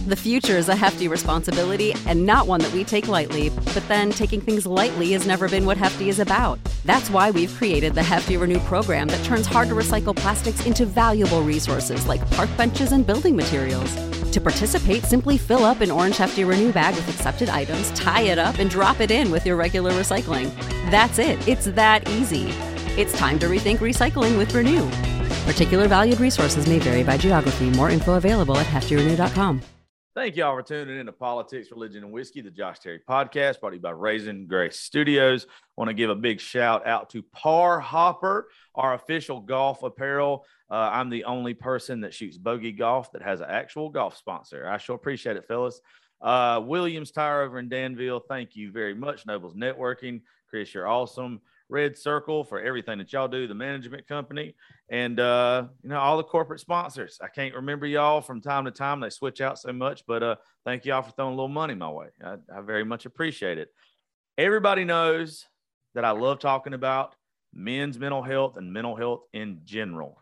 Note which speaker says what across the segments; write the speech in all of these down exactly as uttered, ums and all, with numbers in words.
Speaker 1: The future is a hefty responsibility and not one that we take lightly, but then taking things lightly has never been what Hefty is about. That's why we've created the Hefty Renew program that turns hard-to-recycle plastics into valuable resources like park benches and building materials. To participate, simply fill up an orange Hefty Renew bag with accepted items, tie it up, and drop it in with your regular recycling. That's it. It's that easy. It's time to rethink recycling with Renew. Particular valued resources may vary by geography. More info available at hefty renew dot com.
Speaker 2: Thank y'all for tuning in to Politics, Religion, and Whiskey, the Josh Terry podcast, brought to you by Raisin Grace Studios. Want to give a big shout out to Par Hopper, our official golf apparel. Uh, I'm the only person that shoots bogey golf that has an actual golf sponsor. I sure appreciate it, fellas. Uh, Williams Tire over in Danville, thank you very much. Nobles Networking, Chris, you're awesome. Red Circle for everything that y'all do, the management company, and uh, you know, all the corporate sponsors. I can't remember y'all from time to time. They switch out so much, but uh, thank y'all for throwing a little money my way. I, I very much appreciate it. Everybody knows that I love talking about men's mental health and mental health in general.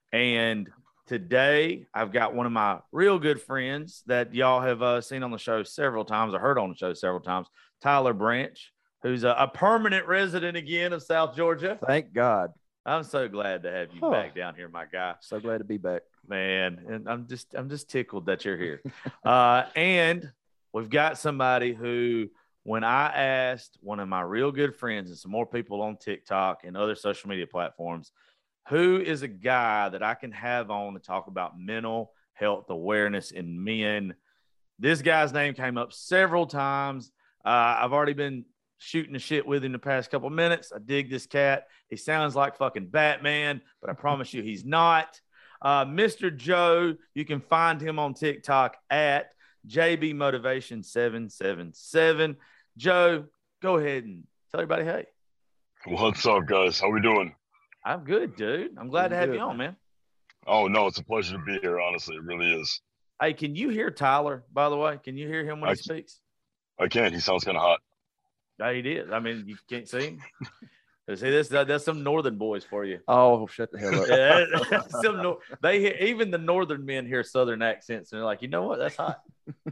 Speaker 2: And today I've got one of my real good friends that y'all have uh, seen on the show several times or heard on the show several times, Tyler Branch, who's a, a permanent resident again of South Georgia.
Speaker 3: Thank God.
Speaker 2: I'm so glad to have you
Speaker 3: Oh.
Speaker 2: back down here, my guy.
Speaker 3: So glad to be back.
Speaker 2: Man, and I'm just I'm just tickled that you're here. uh, and we've got somebody who, when I asked one of my real good friends and some more people on TikTok and other social media platforms, who is a guy that I can have on to talk about mental health awareness in men, this guy's name came up several times. Uh, I've already been shooting the shit with him the past couple minutes. I dig this cat. He sounds like fucking Batman, but I promise you he's not. Uh, Mister Joe, you can find him on TikTok at J B Motivation seven seven seven. Joe, go ahead and tell everybody, hey.
Speaker 4: What's up, guys? How we doing?
Speaker 2: I'm good, dude. I'm glad to have
Speaker 3: Good,
Speaker 2: you on, man.
Speaker 4: Oh, no, it's a pleasure to be here, honestly. It really is.
Speaker 2: Hey, can you hear Tyler, by the way? Can you hear him when
Speaker 4: I
Speaker 2: he speaks?
Speaker 4: I can. He sounds kind of hot.
Speaker 2: Yeah, he did. I mean, you can't see him. See this? That, that's some northern boys for you.
Speaker 3: Oh, shut the hell up.
Speaker 2: Yeah, some nor- they hear, even the northern men hear southern accents and they're like, you know what? That's hot.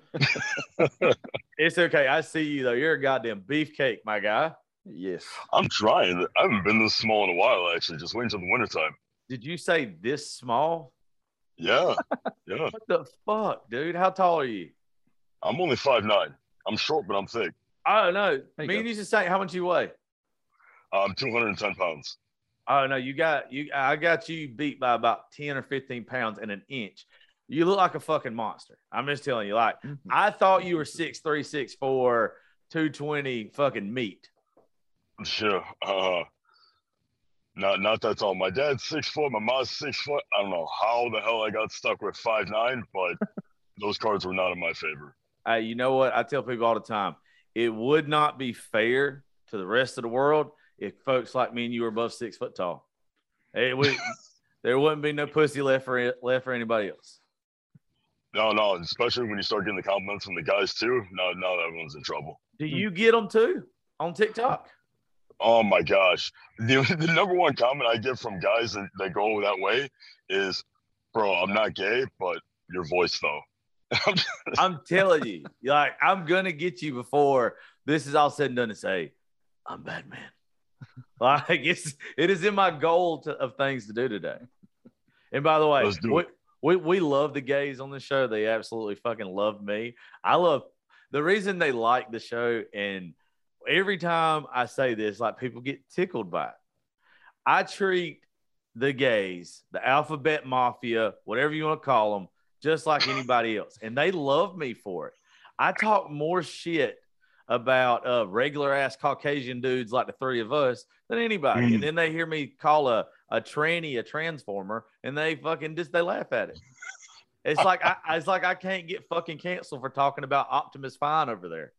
Speaker 2: It's okay. I see you though. You're a goddamn beefcake, my guy.
Speaker 3: Yes.
Speaker 4: I'm trying. I haven't been this small in a while, actually. Just waiting until the wintertime.
Speaker 2: Did you say this small?
Speaker 4: Yeah. Yeah.
Speaker 2: What the fuck, dude? How tall are you?
Speaker 4: I'm only five nine. I'm short, but I'm thick.
Speaker 2: I don't know.
Speaker 3: There you
Speaker 2: Me
Speaker 3: go.
Speaker 2: and you just say how much you weigh.
Speaker 4: I'm two hundred ten pounds.
Speaker 2: Oh no, you got you. I got you beat by about ten or fifteen pounds and an inch. You look like a fucking monster. I'm just telling you. Like
Speaker 3: Mhm.
Speaker 2: I thought you were six three, six four, two twenty fucking meat.
Speaker 4: Sure. Uh, not not that tall. My dad's six foot. My mom's six foot. I don't know how the hell I got stuck with five nine, but those cards were not in my favor.
Speaker 2: Hey, you know what? I tell people all the time, it would not be fair to the rest of the world if folks like me and you were above six foot tall. It would, there wouldn't be no pussy left for left for anybody else.
Speaker 4: No, no, especially when you start getting the compliments from the guys too. Now, now everyone's in trouble.
Speaker 2: Do you get them too on TikTok?
Speaker 4: Oh my gosh. The, the number one comment I get from guys that, that go that way is, bro, I'm not gay, but your voice though.
Speaker 2: I'm telling you, like I'm gonna get you before this is all said and done to say, I'm Batman. Like it's it is in my goal to, of things to do today. And by the way,
Speaker 4: Let's do
Speaker 2: we,
Speaker 4: it.
Speaker 2: we we love the gays on the show. They absolutely fucking love me. I love the reason they like the show, and every time I say this, like people get tickled by it. I treat the gays, the alphabet mafia, whatever you want to call them, just like anybody else. And they love me for it. I talk more shit about uh, regular ass Caucasian dudes like the three of us than anybody.
Speaker 4: Mm.
Speaker 2: And then they hear me call a, a tranny a transformer and they fucking just, they laugh at it. It's like, I, it's like I can't get fucking canceled for talking about Optimus Fine over there.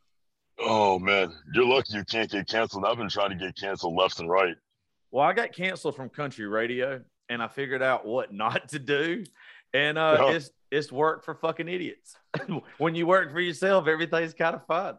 Speaker 4: Oh man, you're lucky you can't get canceled. I've been trying to get canceled left and right.
Speaker 2: Well, I got canceled from country radio and I figured out what not to do. And uh,
Speaker 4: Yeah.
Speaker 2: it's it's work for fucking idiots. When you work for yourself, everything's kind of fun.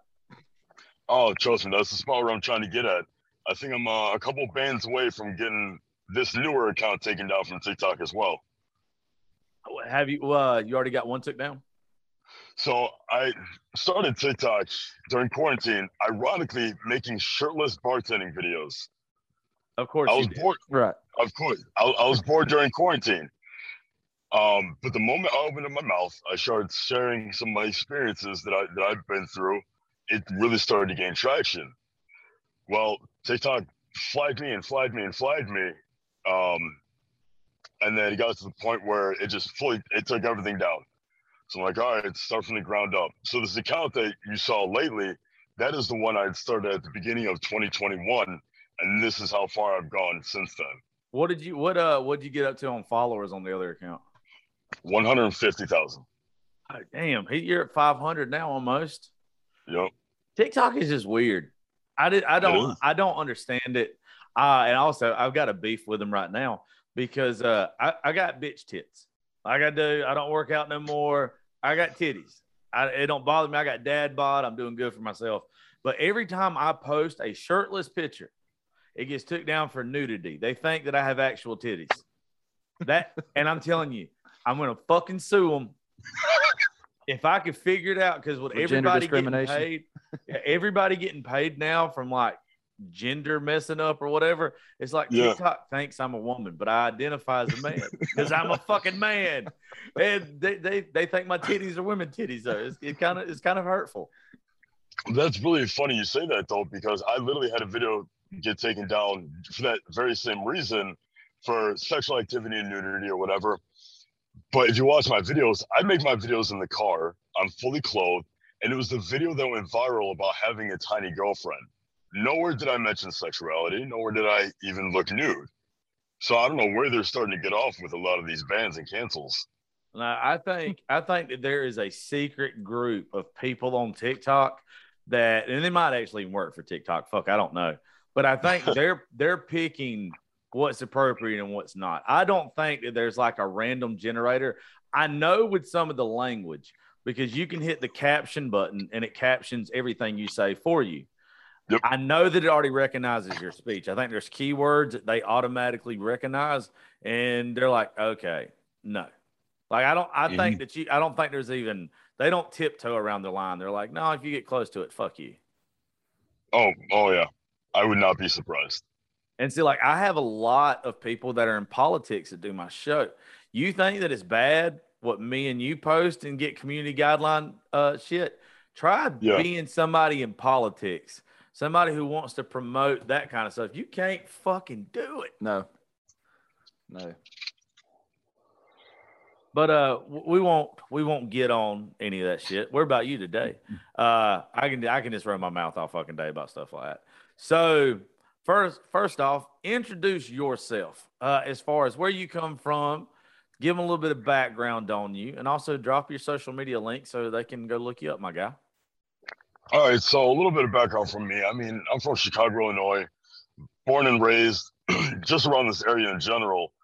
Speaker 4: Oh, trust me, that's the spot where I'm trying to get at. I think I'm uh, a couple bands away from getting this newer account taken down from TikTok as well.
Speaker 2: Have you? Uh, you already got one took down?
Speaker 4: So I started TikTok during quarantine, ironically making shirtless bartending videos.
Speaker 2: Of course,
Speaker 4: I
Speaker 2: you
Speaker 4: was
Speaker 2: did.
Speaker 4: bored.
Speaker 3: Right.
Speaker 4: Of course, I, I was bored during quarantine. Um, but the moment I opened up my mouth, I started sharing some of my experiences that I that I've been through. It really started to gain traction. Well, TikTok flagged me and flagged me and flagged me, um, and then it got to the point where it just fully it took everything down. So I'm like, all right, start from the ground up. So this account that you saw lately, that is the one I started at the beginning of twenty twenty-one, and this is how far I've gone since then.
Speaker 2: What did you what uh what did you get up to on followers on the other account?
Speaker 4: one hundred fifty thousand.
Speaker 2: Oh, damn, he, you're at five hundred now almost.
Speaker 4: Yep.
Speaker 2: TikTok is just weird. I did. I don't. I don't understand it. Uh, and also, I've got a beef with them right now because uh, I, I got bitch tits. Like I do. I don't work out no more. I got titties. I, it don't bother me. I got dad bod. I'm doing good for myself. But every time I post a shirtless picture, it gets took down for nudity. They think that I have actual titties. That, and I'm telling you, I'm gonna fucking sue them. If I could figure it out, because with, with everybody getting paid, everybody getting paid now from like gender messing up or whatever, it's like yeah. TikTok thinks I'm a woman, but I identify as a man because I'm a fucking man, and they, they they think my titties are women titties. Though it's it kind of it's kind of hurtful.
Speaker 4: That's really funny you say that though, because I literally had a video get taken down for that very same reason, for sexual activity and nudity or whatever. But if you watch my videos, I make my videos in the car. I'm fully clothed. And it was the video that went viral about having a tiny girlfriend. Nowhere did I mention sexuality. Nowhere did I even look nude. So I don't know where they're starting to get off with a lot of these bans and cancels.
Speaker 2: Now, I think I think that there is a secret group of people on TikTok that, and they might actually even work for TikTok. Fuck, I don't know. But I think they're they're picking what's appropriate and what's not. I don't think that there's like a random generator. I know with some of the language, because you can hit the caption button and it captions everything you say for you.
Speaker 4: Yep.
Speaker 2: I know that it already recognizes your speech. I think there's keywords that they automatically recognize, and they're like, okay, no. Like, I don't, I mm-hmm. think that you, I don't think there's even, they don't tiptoe around the line. They're like, no, if you get close to it, fuck you.
Speaker 4: Oh, oh yeah. I would not be surprised.
Speaker 2: And see, like, I have a lot of people that are in politics that do my show. You think that it's bad what me and you post and get community guideline uh, shit? Try yeah. being somebody in politics, somebody who wants to promote that kind of stuff. You can't fucking do it.
Speaker 3: No. No.
Speaker 2: But uh, we won't we won't get on any of that shit. What about you today? Uh, I can I can just run my mouth all fucking day about stuff like that. So first first off, introduce yourself uh, as far as where you come from. Give them a little bit of background on you, and also drop your social media link so they can go look you up, my guy.
Speaker 4: All right, so a little bit of background from me. I mean, I'm from Chicago, Illinois, born and raised just around this area in general.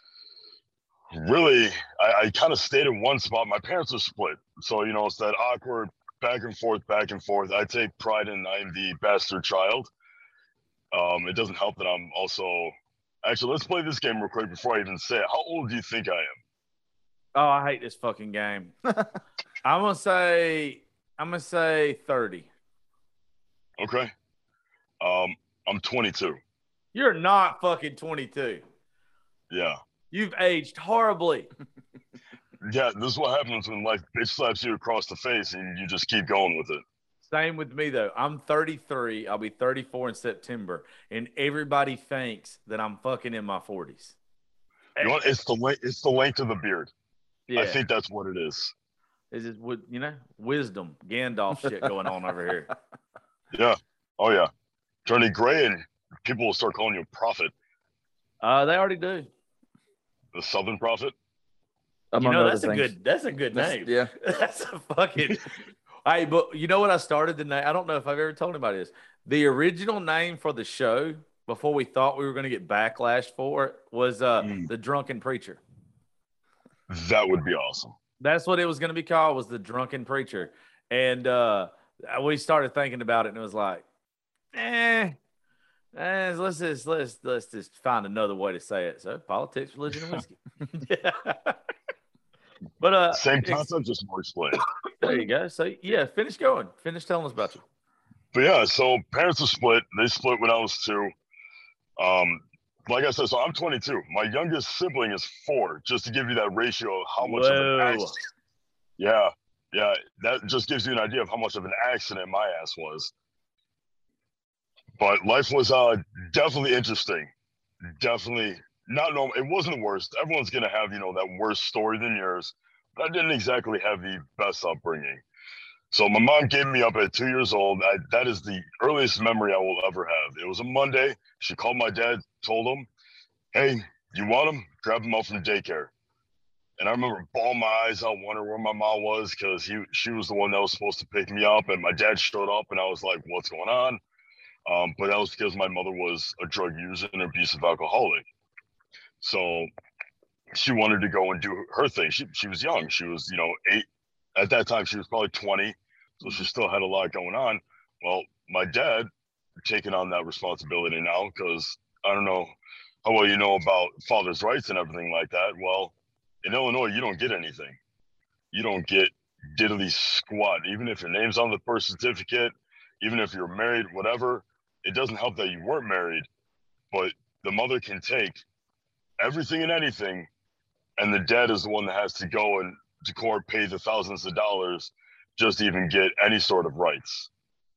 Speaker 4: Really, I, I kind of stayed in one spot. My parents are split. So, you know, it's that awkward back and forth, back and forth. I take pride in I am the bastard child. Um, it doesn't help that I'm also... Actually, let's play this game real quick before I even say it. How old do you think I am?
Speaker 2: Oh, I hate this fucking game. I'm going to say... I'm going to say thirty.
Speaker 4: Okay. Um, I'm twenty-two.
Speaker 2: You're not fucking twenty-two.
Speaker 4: Yeah.
Speaker 2: You've aged horribly.
Speaker 4: Yeah, this is what happens when life bitch slaps you across the face and you just keep going with it.
Speaker 2: Same with me, though. I'm thirty-three. I'll be thirty-four in September. And everybody thinks that I'm fucking in my forties.
Speaker 4: You know what? It's the, le- it's the length of the beard.
Speaker 2: Yeah.
Speaker 4: I think that's what it is.
Speaker 2: Is it, you know, wisdom, Gandalf shit going on over here.
Speaker 4: Yeah. Oh, yeah. Turning gray and people will start calling you a prophet.
Speaker 2: Uh, they already do.
Speaker 4: The Southern Prophet?
Speaker 2: Among you know, that's a things. good that's a good
Speaker 3: that's,
Speaker 2: name.
Speaker 3: Yeah.
Speaker 2: That's a fucking Hey, but you know what I started the name? I don't know if I've ever told anybody this. The original name for the show, before we thought we were going to get backlash for it, was uh, mm. The Drunken Preacher.
Speaker 4: That would be awesome.
Speaker 2: That's what it was going to be called, was The Drunken Preacher. And uh, we started thinking about it, and it was like, eh, eh let's just let's let's just find another way to say it. So, politics, religion, and whiskey. But uh,
Speaker 4: same concept, just more explained.
Speaker 2: There you go. So yeah, finish going. Finish telling us about you.
Speaker 4: But yeah, so parents are split. They split when I was two. Um, like I said, so I'm twenty-two. My youngest sibling is four, just to give you that ratio of how much
Speaker 2: Whoa.
Speaker 4: of an accident. Yeah, yeah, that just gives you an idea of how much of an accident my ass was. But life was uh, definitely interesting. Definitely not normal. It wasn't the worst. Everyone's gonna have, you know, that worse story than yours. But I didn't exactly have the best upbringing. So my mom gave me up at two years old. I, that is the earliest memory I will ever have. It was a Monday. She called my dad, told him, "Hey, you want him? Grab him up from daycare." And I remember bawling my eyes out, wondering where my mom was, because he she was the one that was supposed to pick me up. And my dad showed up, and I was like, "What's going on?" Um, but that was because my mother was a drug user and abusive alcoholic. So she wanted to go and do her thing. She she was young. She was, you know, eight. At that time, she was probably twenty. So she still had a lot going on. Well, my dad taking on that responsibility now, because I don't know how well you know about father's rights and everything like that. Well, in Illinois, you don't get anything. You don't get diddly squat. Even if your name's on the birth certificate, even if you're married, whatever, it doesn't help that you weren't married. But the mother can take everything and anything, and the dad is the one that has to go and to court, pay the thousands of dollars just to even get any sort of rights.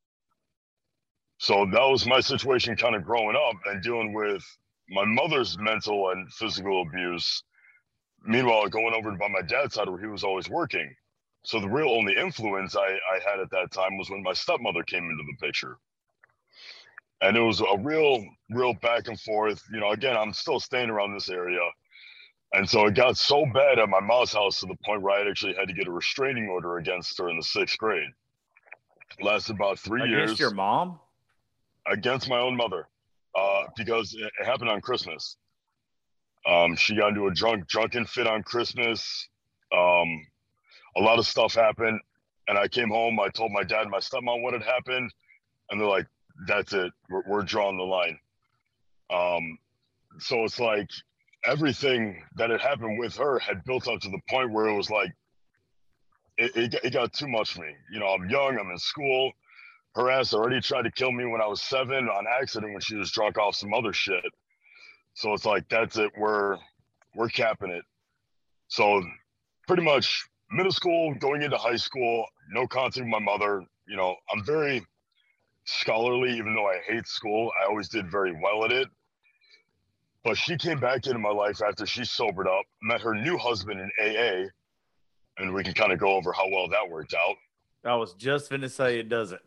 Speaker 4: So that was my situation kind of growing up and dealing with my mother's mental and physical abuse. Meanwhile, going over by my dad's side where he was always working. So the real only influence I, I had at that time was when my stepmother came into the picture. And it was a real, real back and forth. You know, again, I'm still staying around this area. And so it got so bad at my mom's house to the point where I actually had to get a restraining order against her in the sixth grade. It lasted about three
Speaker 2: Against
Speaker 4: years.
Speaker 2: Against your mom?
Speaker 4: Against my own mother, uh, because it, it happened on Christmas. Um, she got into a drunk, drunken fit on Christmas. Um, a lot of stuff happened. And I came home, I told my dad and my stepmom what had happened. And they're like, that's it, we're, we're drawing the line. Um, so it's like, everything that had happened with her had built up to the point where it was like, it, it, it got too much for me. You know, I'm young, I'm in school. Her ass already tried to kill me when I was seven on accident when she was drunk off some other shit. So it's like, that's it, we're, we're capping it. So pretty much middle school, going into high school, no contact with my mother. You know, I'm very scholarly, even though I hate school. I always did very well at it. But she came back into my life after she sobered up, met her new husband in A A, and we can kind of go over how well that worked out.
Speaker 2: I was just going to say it doesn't.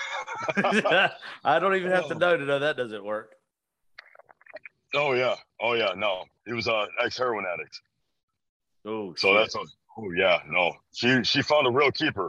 Speaker 2: I don't even have to know to know that doesn't work.
Speaker 4: Oh, yeah. Oh, yeah. No, he was an ex-heroin addict.
Speaker 2: Oh,
Speaker 4: so shit. That's a, oh, yeah. No, she, she found a real keeper.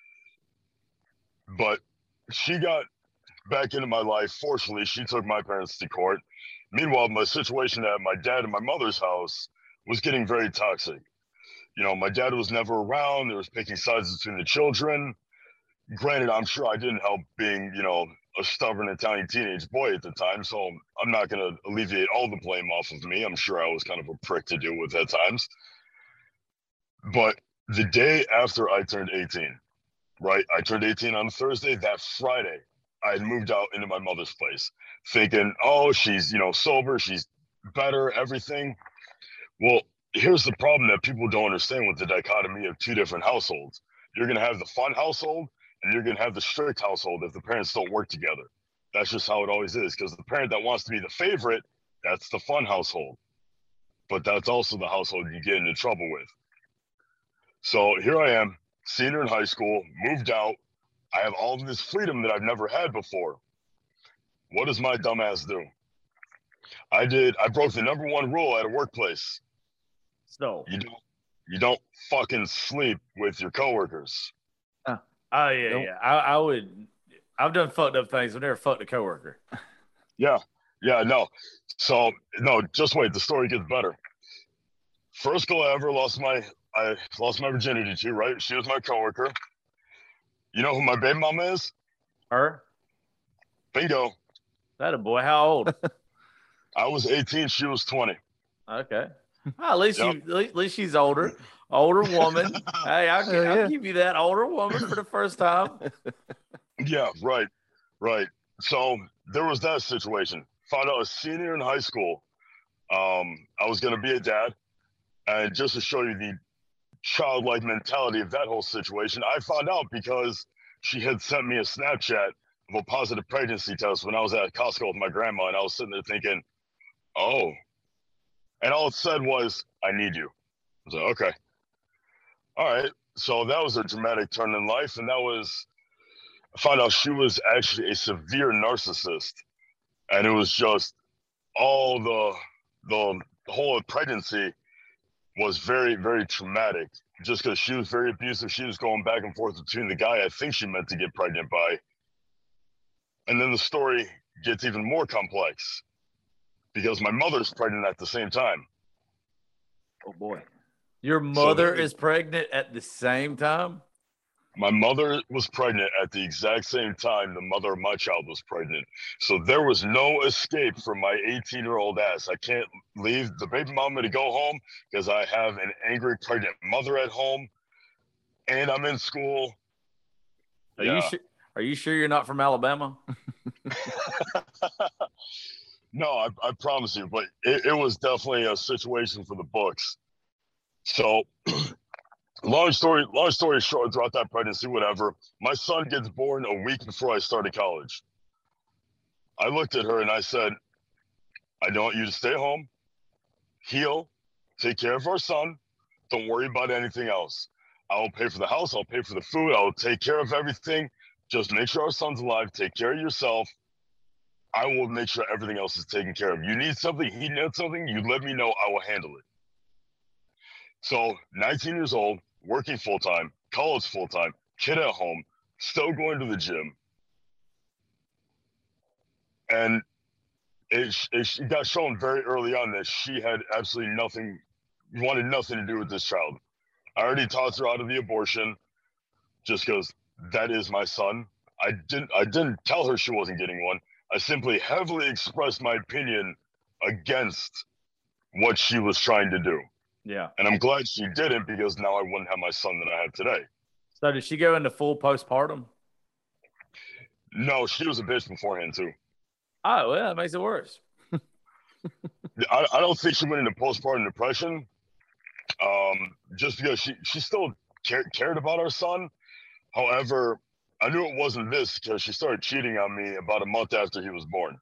Speaker 4: But she got back into my life. Fortunately, she took my parents to court. Meanwhile, my situation at my dad and my mother's house was getting very toxic. You know, my dad was never around. There was picking sides between the children. Granted, I'm sure I didn't help being, you know, a stubborn Italian teenage boy at the time. So I'm not going to alleviate all the blame off of me. I'm sure I was kind of a prick to deal with at times. But the day after I turned eighteen, right? I turned eighteen on Thursday. That Friday, I had moved out into my mother's place, thinking, oh, she's, you know, sober, she's better, everything. Well, here's the problem that people don't understand with the dichotomy of two different households. You're going to have the fun household, and you're going to have the strict household if the parents don't work together. That's just how it always is, because the parent that wants to be the favorite, that's the fun household. But that's also the household you get into trouble with. So here I am, senior in high school, moved out. I have all of this freedom that I've never had before. What does my dumbass do? I did, I broke the number one rule at a workplace.
Speaker 2: So
Speaker 4: you don't, you don't fucking sleep with your coworkers.
Speaker 2: Uh, oh yeah, don't. yeah. I, I would, I've done fucked up things. I've never fucked a coworker.
Speaker 4: Yeah, yeah, no. So no, just wait. The story gets better. First girl I ever lost my, I lost my virginity to, right? She was my coworker. You know who my baby mama is?
Speaker 2: Her?
Speaker 4: Bingo.
Speaker 2: That a boy. How old?
Speaker 4: I was eighteen. She was twenty.
Speaker 2: Okay. Well, at least yep. you, at least she's older. older woman. Hey, I'll,
Speaker 3: Hell
Speaker 2: I'll
Speaker 3: yeah.
Speaker 2: give you that older woman for the first time.
Speaker 4: Yeah, right, right. So there was that situation. Found out a senior in high school. Um, I was going to be a dad. And just to show you the childlike mentality of that whole situation, I found out because she had sent me a Snapchat of a positive pregnancy test when I was at Costco with my grandma. And I was sitting there thinking, oh. And all it said was, I need you. I was like, okay. All right. So that was a dramatic turn in life. And that was, I found out she was actually a severe narcissist. And it was just all the, the whole pregnancy was very, very traumatic just because she was very abusive. She was going back and forth between the guy I think she meant to get pregnant by. And then the story gets even more complex because my mother's pregnant at the same time.
Speaker 3: Oh boy.
Speaker 2: Your mother
Speaker 4: there-
Speaker 2: is pregnant at the same time?
Speaker 4: My mother was pregnant at the exact same time the mother of my child was pregnant. So there was no escape from my eighteen-year-old ass. I can't leave the baby mama to go home because I have an angry pregnant mother at home and I'm in school.
Speaker 2: Are
Speaker 4: Yeah.
Speaker 2: you sure? Are you sure you're not from Alabama?
Speaker 4: No, I, I promise you, but it, it was definitely a situation for the books. So long story, long story short, throughout that pregnancy, whatever, my son gets born a week before I started college. I looked at her and I said, I don't want you to stay home, heal, take care of our son. Don't worry about anything else. I will pay for the house. I'll pay for the food. I'll take care of everything. Just make sure our son's alive. Take care of yourself. I will make sure everything else is taken care of. You need something, he needs something, you let me know, I will handle it. So nineteen years old, working full-time, college full-time, kid at home, still going to the gym. And it, it got shown very early on that she had absolutely nothing, wanted nothing to do with this child. I already talked her out of the abortion just because that is my son. I didn't, I didn't tell her she wasn't getting one. I simply heavily expressed my opinion against what she was trying to do.
Speaker 2: Yeah.
Speaker 4: And I'm glad she didn't because now I wouldn't have my son that I have today.
Speaker 2: So did she go into full postpartum?
Speaker 4: No, she was a bitch beforehand too.
Speaker 2: Oh, well, that makes it worse.
Speaker 4: I, I don't think she went into postpartum depression um, just because she, she still care, cared about our son. However, I knew it wasn't this because she started cheating on me about a month after he was born.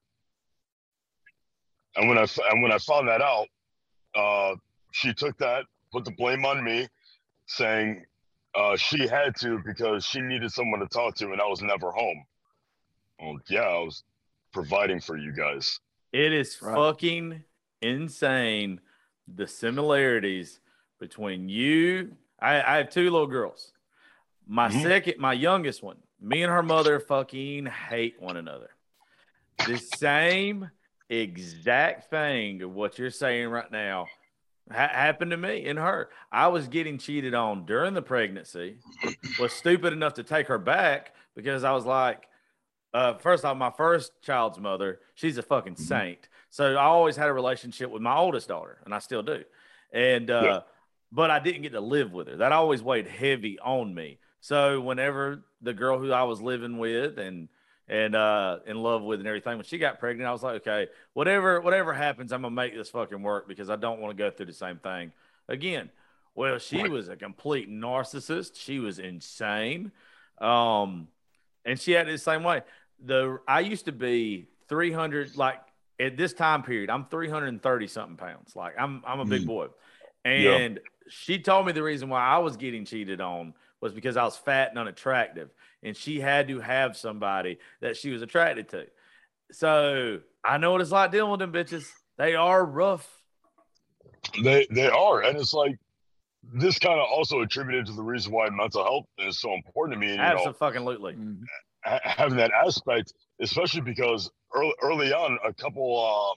Speaker 4: And when I, and when I found that out, uh, she took that, put the blame on me, saying uh, she had to because she needed someone to talk to and I was never home. Well, yeah, I was providing for you guys.
Speaker 2: It is
Speaker 3: Right.
Speaker 2: fucking insane, the similarities between you. I, I have two little girls. My
Speaker 4: Mhm.
Speaker 2: second, my youngest one, me and her mother fucking hate one another. The same exact thing of what you're saying right now ha- happened to me and her. I was getting cheated on during the pregnancy, was stupid enough to take her back because I was like, uh, first off, my first child's mother, she's a fucking saint. So I always had a relationship with my oldest daughter, and I still do. And uh,
Speaker 4: Yeah.
Speaker 2: but I didn't get to live with her. That always weighed heavy on me. So whenever the girl who I was living with and and uh, in love with and everything, when she got pregnant, I was like, okay, whatever whatever happens, I'm gonna make this fucking work because I don't want to go through the same thing again. Well, she was a complete narcissist. She was insane. Um, and she had it the same way. The I used to be three hundred, like at this time period, I'm three hundred thirty something pounds. Like I'm I'm a big
Speaker 4: Mm.
Speaker 2: boy.
Speaker 4: Yeah.
Speaker 2: And she told me the reason why I was getting cheated on was because I was fat and unattractive. And she had to have somebody that she was attracted to. So I know what it's like dealing with them bitches. They are rough.
Speaker 4: They they are, and it's like this kind of also attributed to the reason why mental health is so important to me. And, you know,
Speaker 2: Absolutely.
Speaker 3: Mhm.
Speaker 4: ha- having that aspect, especially because early early on, a couple, uh,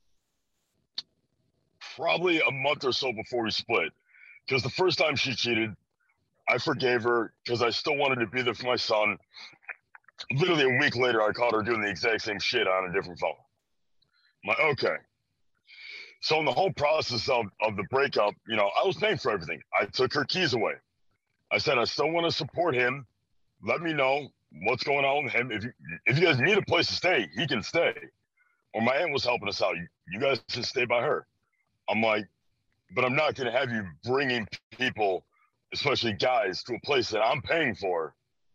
Speaker 4: probably a month or so before we split, because the first time she cheated, I forgave her because I still wanted to be there for my son. Literally a week later, I caught her doing the exact same shit on a different phone. I'm like, okay. So in the whole process of, of the breakup, you know, I was paying for everything. I took her keys away. I said, I still want to support him. Let me know what's going on with him. If you, if you guys need a place to stay, he can stay. Or my aunt was helping us out. You, you guys can stay by her. I'm like, but I'm not going to have you bringing people, especially guys, to a place that I'm paying for.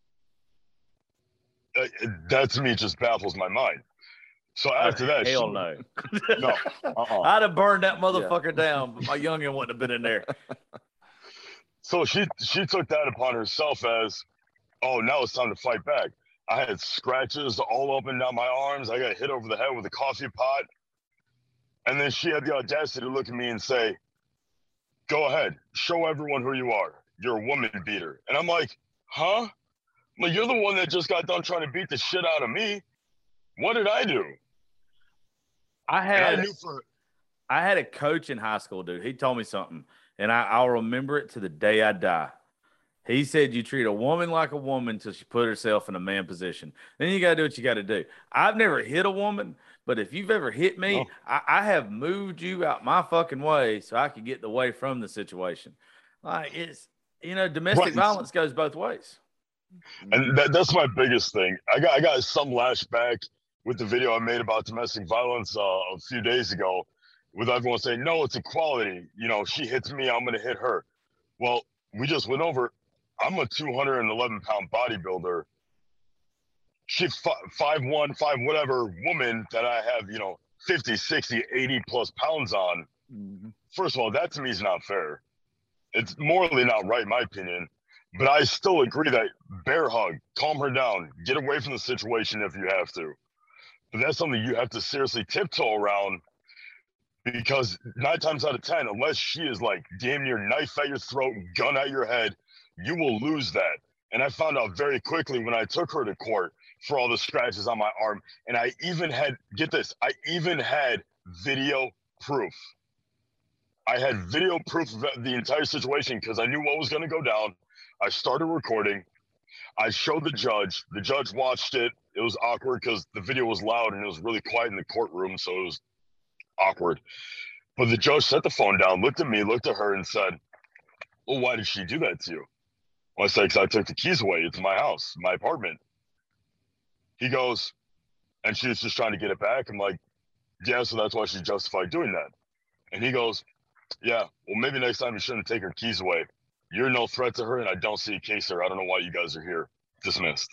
Speaker 4: Uh, that to me just baffles my mind. So after
Speaker 2: uh,
Speaker 4: that,
Speaker 2: hell
Speaker 4: she,
Speaker 2: no.
Speaker 4: no, uh-uh.
Speaker 2: I'd have burned that motherfucker yeah. down, but my youngin wouldn't have been in there.
Speaker 4: So she she took that upon herself as, oh, now it's time to fight back. I had scratches all up and down my arms. I got hit over the head with a coffee pot. And then she had the audacity to look at me and say, go ahead, show everyone who you are. You're a woman beater. And I'm like, huh? I'm like, you're the one that just got done trying to beat the shit out of me. What did I do?
Speaker 2: I had
Speaker 4: I, knew for-
Speaker 2: I had a coach in high school, dude. He told me something, and I, I'll remember it to the day I die. He said you treat a woman like a woman until she put herself in a man position. Then you got to do what you got to do. I've never hit a woman, but if you've ever hit me, no. I, I have moved you out my fucking way so I could get the way from the situation. Like, it's, you know, domestic right. violence goes both ways.
Speaker 4: And that, that's my biggest thing. I got I got some lashback with the video I made about domestic violence uh, a few days ago, with everyone saying, no, it's equality. You know, she hits me, I'm going to hit her. Well, we just went over, I'm a two hundred eleven pound bodybuilder. She's five one, five whatever woman that I have, you know, fifty, sixty, eighty plus pounds on. Mm-hmm. First of all, that to me is not fair. It's morally not right, in my opinion. But I still agree that bear hug, calm her down, get away from the situation if you have to. But that's something you have to seriously tiptoe around, because nine times out of ten, unless she is like damn near knife at your throat, gun at your head, you will lose that. And I found out very quickly when I took her to court for all the scratches on my arm. And I even had, get this, I even had video proof. I had video proof of the entire situation because I knew what was going to go down. I started recording. I showed the judge. The judge watched it. It was awkward because the video was loud and it was really quiet in the courtroom, so it was awkward. But the judge set the phone down, looked at me, looked at her, and said, well, why did she do that to you? Well, I said, because I took the keys away. It's my house, my apartment. He goes, and she was just trying to get it back. I'm like, yeah, so that's why she justified doing that. And he goes, yeah, well, maybe next time you shouldn't take her keys away. You're no threat to her, and I don't see a case there. I don't know why you guys are here. Dismissed.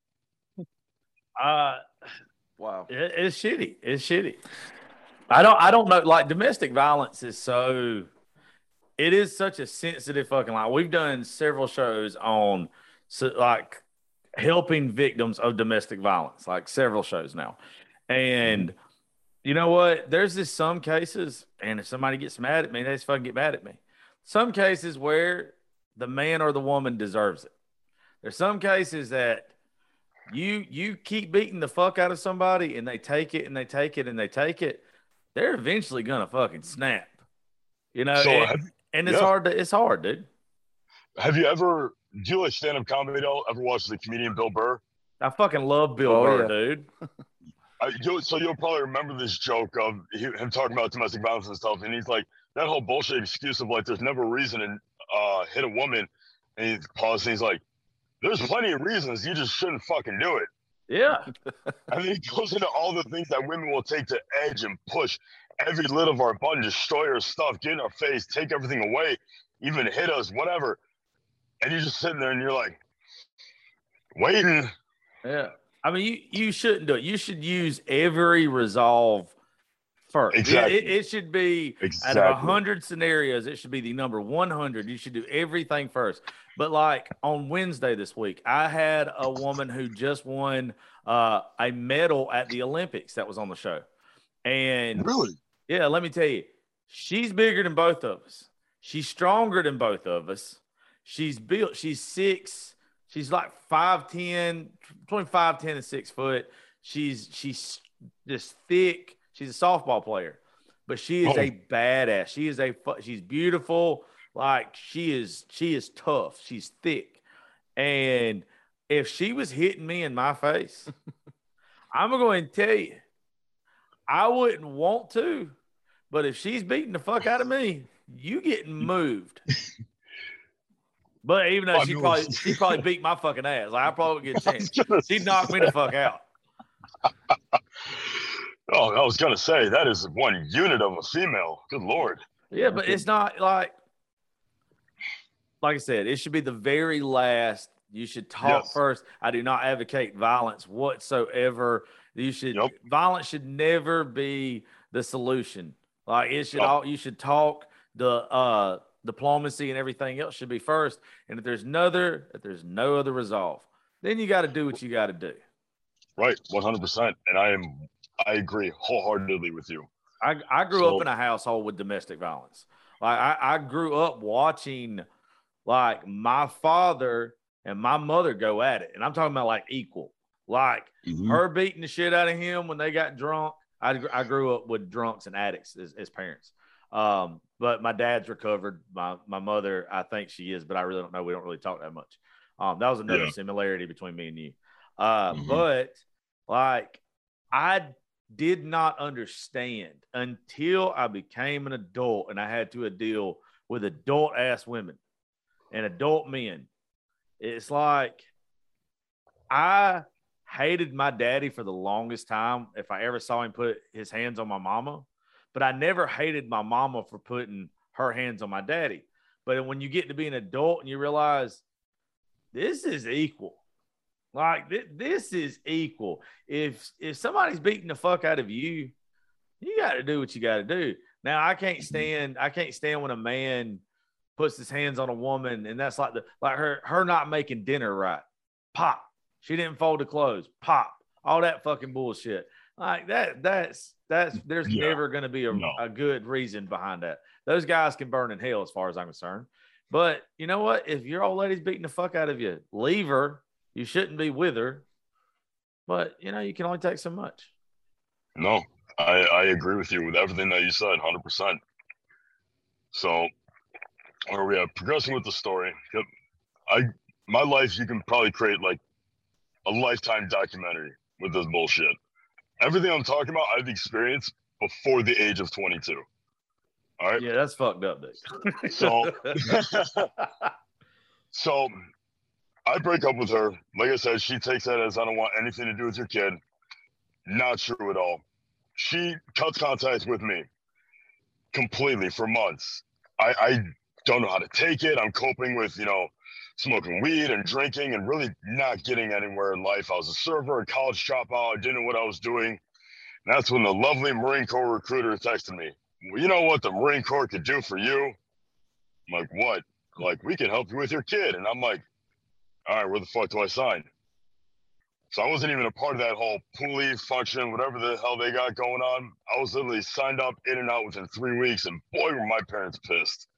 Speaker 2: Uh, wow. It, it's shitty. It's shitty. I don't. I don't know. Like, domestic violence is so. It is such a sensitive fucking line. We've done several shows on, so, like, helping victims of domestic violence. Like several shows now, and you know what? There's just some cases, and if somebody gets mad at me, they just fucking get mad at me. Some cases where the man or the woman deserves it. There's some cases that you you keep beating the fuck out of somebody and they take it and they take it and they take it, they're eventually gonna fucking snap. You know,
Speaker 4: so
Speaker 2: and,
Speaker 4: have,
Speaker 2: and it's
Speaker 4: yeah.
Speaker 2: hard to it's hard, dude.
Speaker 4: Have you ever do you like stand-up comedy at all? Ever watched the comedian Bill Burr?
Speaker 2: I fucking love Bill
Speaker 3: oh,
Speaker 2: Burr,
Speaker 3: yeah.
Speaker 2: dude.
Speaker 4: I, you'll, so you'll probably remember this joke of him talking about domestic violence and stuff, and he's like, that whole bullshit excuse of like, there's never a reason to uh, hit a woman, and he pauses and he's like, there's plenty of reasons, you just shouldn't fucking do it.
Speaker 2: Yeah.
Speaker 4: And then he goes into all the things that women will take to edge and push every little of our button, destroy our stuff, get in our face, take everything away, even hit us, whatever. And you're just sitting there and you're like, waiting.
Speaker 2: Yeah. I mean, you, you shouldn't do it. You should use every resolve first.
Speaker 4: Exactly.
Speaker 2: It, it, it should be
Speaker 4: exactly.
Speaker 2: out of one hundred scenarios, it should be the number one hundred. You should do everything first. But like on Wednesday this week, I had a woman who just won uh, a medal at the Olympics that was on the show. And
Speaker 4: really?
Speaker 2: Yeah, let me tell you, she's bigger than both of us. She's stronger than both of us. She's built, she's six, she's like five ten, between five ten and six foot. She's she's just thick. She's a softball player, but she is oh. a badass. She is a she's beautiful. Like she is she is tough. She's thick. And if she was hitting me in my face, I'm going to tell you, I wouldn't want to, But if she's beating the fuck out of me, you getting moved. But even though she probably she probably beat my fucking ass, like I probably would get a chance. She'd knock me the fuck out.
Speaker 4: Oh, I was gonna say that is one unit of a female. Good Lord.
Speaker 2: Yeah, but it's not like, like I said, it should be the very last. You should talk yes. first. I do not advocate violence whatsoever. You should yep. violence should never be the solution. Like it should yep. all you should talk. The uh, diplomacy and everything else should be first. And if there's another, if there's no other resolve, then you got to do what you got to do.
Speaker 4: Right, one hundred percent. And I am, I agree wholeheartedly with you.
Speaker 2: I, I grew
Speaker 4: so,
Speaker 2: up in a household with domestic violence. Like I, I grew up watching like my father and my mother go at it. And I'm talking about like equal, like mm-hmm. her beating the shit out of him when they got drunk. I, I grew up with drunks and addicts as, as parents. Um, but my dad's recovered. My, my mother, I think she is, but I really don't know. We don't really talk that much. Um, that was another yeah. similarity between me and you. Uh, mm-hmm. But like, I did not understand until I became an adult and I had to deal with adult ass women and adult men. It's like I hated my daddy for the longest time. If I ever saw him put his hands on my mama, but I never hated my mama for putting her hands on my daddy. But when you get to be an adult and you realize this is equal, like th- this is equal. If if somebody's beating the fuck out of you, you got to do what you got to do. Now I can't stand. I can't stand when a man puts his hands on a woman, and that's like the like her her not making dinner right. Pop. She didn't fold the clothes. Pop. All that fucking bullshit. Like that. That's that's. There's yeah. never going to be a, no. a good reason behind that. Those guys can burn in hell, as far as I'm concerned. But you know what? If your old lady's beating the fuck out of you, leave her. You shouldn't be with her. But you know, you can only take so much.
Speaker 4: No, I I agree with you with everything that you said, one hundred percent. So, are we uh, progressing with the story? I my life, you can probably create like a lifetime documentary with this bullshit. Everything I'm talking about, I've experienced before the age of twenty-two. All right.
Speaker 2: Yeah, that's fucked up, dude.
Speaker 4: So, so I break up with her. Like I said, she takes that as I don't want anything to do with your kid. Not true at all. She cuts contact with me completely for months. I, I don't know how to take it. I'm coping with, you know, smoking weed and drinking and really not getting anywhere in life. I was a server, a college dropout. I didn't know what I was doing. And that's when the lovely Marine Corps recruiter texted me. Well, you know what the Marine Corps could do for you? I'm like, what? Like, we can help you with your kid. And I'm like, all right, where the fuck do I sign? So I wasn't even a part of that whole pulley function, whatever the hell they got going on. I was literally signed up in and out within three weeks. And boy, were my parents pissed.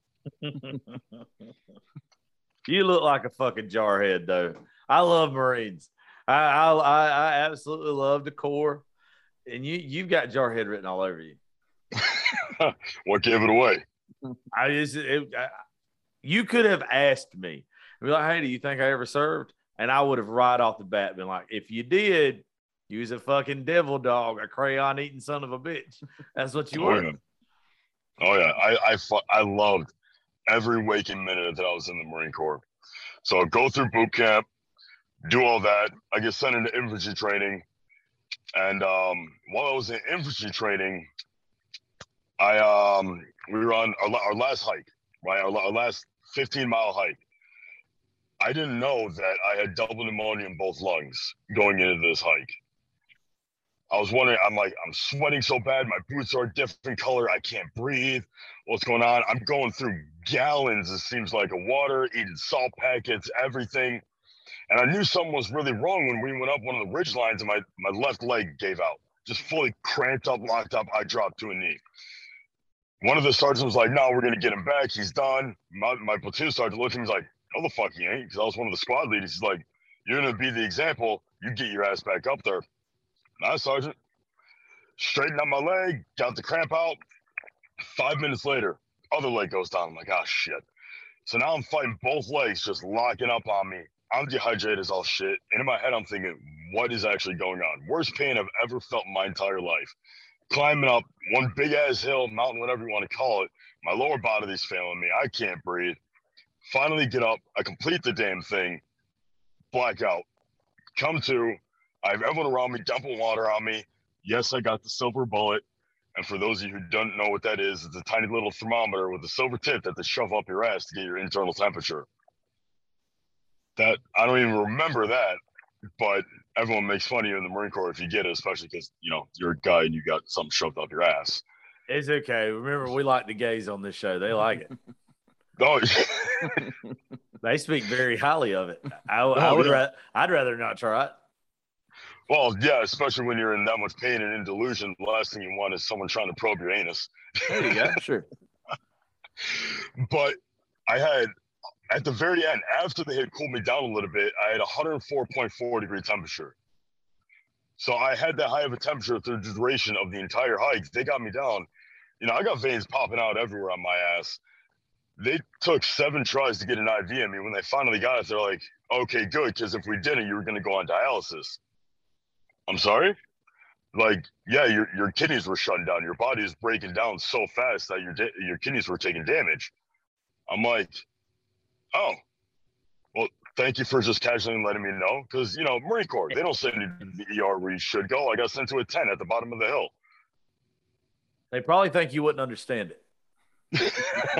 Speaker 2: You look like a fucking jarhead, though. I love Marines. I I I absolutely love the Corps, and you you've got jarhead written all over you.
Speaker 4: What gave it away?
Speaker 2: I just it, I, you could have asked me, be like, "Hey, do you think I ever served?" And I would have right off the bat been like, "If you did, you was a fucking devil dog, a crayon eating son of a bitch. That's what you
Speaker 4: oh,
Speaker 2: were."
Speaker 4: Yeah. Oh yeah, I I I loved every waking minute that I was in the Marine Corps. So I go through boot camp, do all that. I get sent into infantry training. And um, while I was in infantry training, I um, we were on our, our last hike, right? Our, our last fifteen mile hike. I didn't know that I had double pneumonia in both lungs going into this hike. I was wondering, I'm like, I'm sweating so bad. My boots are a different color. I can't breathe. What's going on? I'm going through gallons, it seems like, of water, eating salt packets, everything. And I knew something was really wrong when we went up one of the ridge lines and my, my left leg gave out. Just fully cramped up, locked up. I dropped to a knee. One of the sergeants was like, no, we're going to get him back. He's done. My, my platoon sergeant looked at me and was like, no, the fuck he ain't. Because I was one of the squad leaders. He's like, you're going to be the example. You get your ass back up there. Nah, Sergeant. Straightened up my leg, got the cramp out. Five minutes later, other leg goes down. I'm like, oh, shit. So now I'm fighting both legs just locking up on me. I'm dehydrated as all shit. And in my head, I'm thinking, what is actually going on? Worst pain I've ever felt in my entire life. climbing up one big ass hill, mountain, whatever you want to call it. My lower body's failing me. I can't breathe. Finally get up. I complete the damn thing. Blackout. Come to. I have everyone around me dumping water on me. Yes, I got the silver bullet. And for those of you who don't know what that is, it's a tiny little thermometer with a silver tip that they shove up your ass to get your internal temperature. That I don't even remember that, but everyone makes fun of you in the Marine Corps if you get it, especially because, you know, you're a guy and you got something shoved up your ass.
Speaker 2: It's okay. Remember, we like the gays on this show. They like it.
Speaker 4: Oh,
Speaker 2: they speak very highly of it. I,
Speaker 4: oh,
Speaker 2: I would
Speaker 4: yeah.
Speaker 2: ra- I'd rather not try it.
Speaker 4: Well, yeah, especially when you're in that much pain and in delusion. The last thing you want is someone trying to probe your anus.
Speaker 2: There you go. Sure.
Speaker 4: But I had, at the very end, after they had cooled me down a little bit, I had one hundred four point four degree temperature. So I had that high of a temperature through the duration of the entire hike. They got me down. You know, I got veins popping out everywhere on my ass. They took seven tries to get an I V in me. When they finally got it, they're like, okay, good, because if we didn't, you were going to go on dialysis. I'm sorry? Like, yeah, your your kidneys were shutting down. Your body is breaking down so fast that your your kidneys were taking damage. I'm like, oh, well, thank you for just casually letting me know. Because, you know, Marine Corps, they don't send you to the E R where you should go. I got sent to a ten at the bottom of the hill.
Speaker 2: They probably think you wouldn't understand it.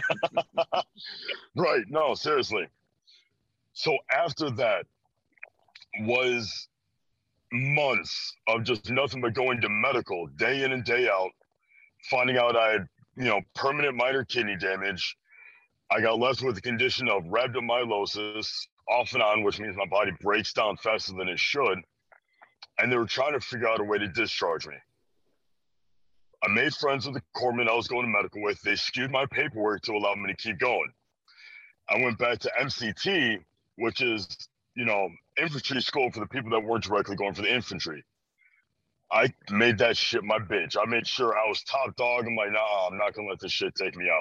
Speaker 4: Right. No, seriously. So after that was months of just nothing but going to medical day in and day out, finding out I had, you know, permanent minor kidney damage. I got left with the condition of rhabdomyolysis off and on, which means my body breaks down faster than it should. And they were trying to figure out a way to discharge me. I made friends with the corpsman I was going to medical with. They skewed my paperwork to allow me to keep going. I went back to M C T, which is, you know, infantry school for the people that weren't directly going for the infantry. I made that shit my bitch. I made sure I was top dog. I'm like, nah, I'm not gonna let this shit take me out.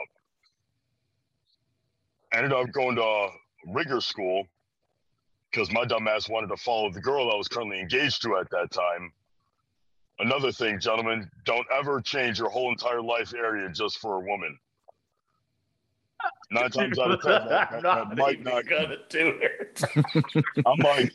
Speaker 4: Ended up going to uh, rigger school because my dumb ass wanted to follow the girl I was currently engaged to at that time. Another thing, gentlemen, don't ever change your whole entire life area just for a woman. Nine times out of ten, that, that, that might not
Speaker 2: gonna do it.
Speaker 4: I'm like,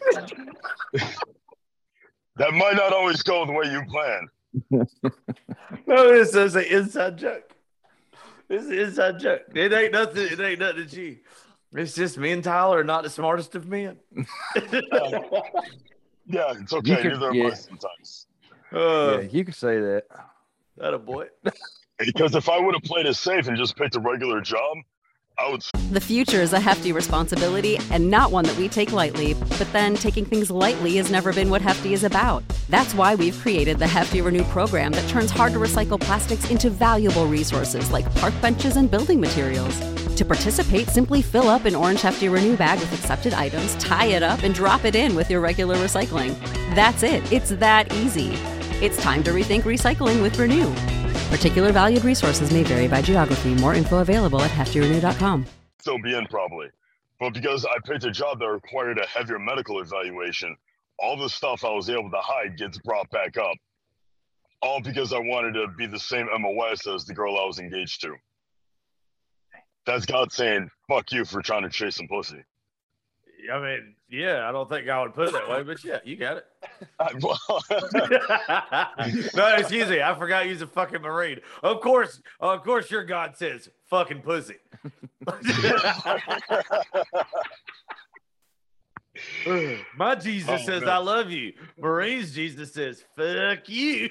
Speaker 4: that might not always go the way you plan.
Speaker 2: No, this is an inside joke. It's an inside joke. It ain't nothing. It ain't nothing to you. It's just me and Tyler are not the smartest of men.
Speaker 4: uh, yeah, it's okay.
Speaker 3: Could,
Speaker 4: Neither
Speaker 3: yeah.
Speaker 4: am I sometimes.
Speaker 2: Uh,
Speaker 3: Yeah, you can say that.
Speaker 2: that a boy.
Speaker 4: Because if I would have played it safe and just picked a regular job, I would.
Speaker 1: The future is a hefty responsibility and not one that we take lightly. But then taking things lightly has never been what Hefty is about. That's why we've created the Hefty Renew program that turns hard to recycle plastics into valuable resources like park benches and building materials. To participate, simply fill up an orange Hefty Renew bag with accepted items, tie it up, and drop it in with your regular recycling. That's it. It's that easy. It's time to rethink recycling with Renew. Particular valued resources may vary by geography. More info available at hefty renew dot com.
Speaker 4: Still be in probably. But because I picked a job that required a heavier medical evaluation, all the stuff I was able to hide gets brought back up. All because I wanted to be the same M O S as the girl I was engaged to. That's God saying, fuck you for trying to chase some pussy.
Speaker 2: I mean, yeah, I don't think I would put it that way, but yeah, you got it.
Speaker 4: I, well,
Speaker 2: No, excuse me, I forgot you're a fucking Marine. Of course, of course, your God says fucking pussy. My Jesus
Speaker 4: Oh,
Speaker 2: says
Speaker 4: man.
Speaker 2: I love you. Marines Jesus says fuck you.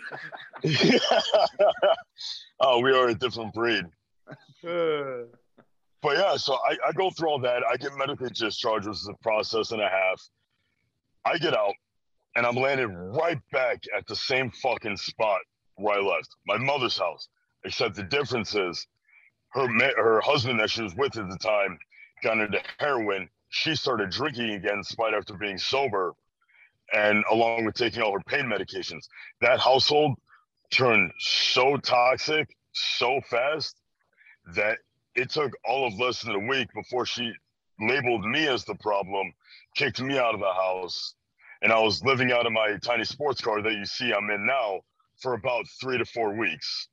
Speaker 4: oh, we are a different breed.
Speaker 2: Uh,
Speaker 4: But yeah, so I, I go through all that. I get medically discharged, which is a process and a half. I get out, and I'm landed right back at the same fucking spot where I left, my mother's house. Except the difference is her ma- her husband that she was with at the time got into heroin. She started drinking again despite after being sober, and along with taking all her pain medications. That household turned so toxic so fast that it took all of less than a week before she labeled me as the problem, kicked me out of the house, and I was living out of my tiny sports car that you see I'm in now for about three to four weeks.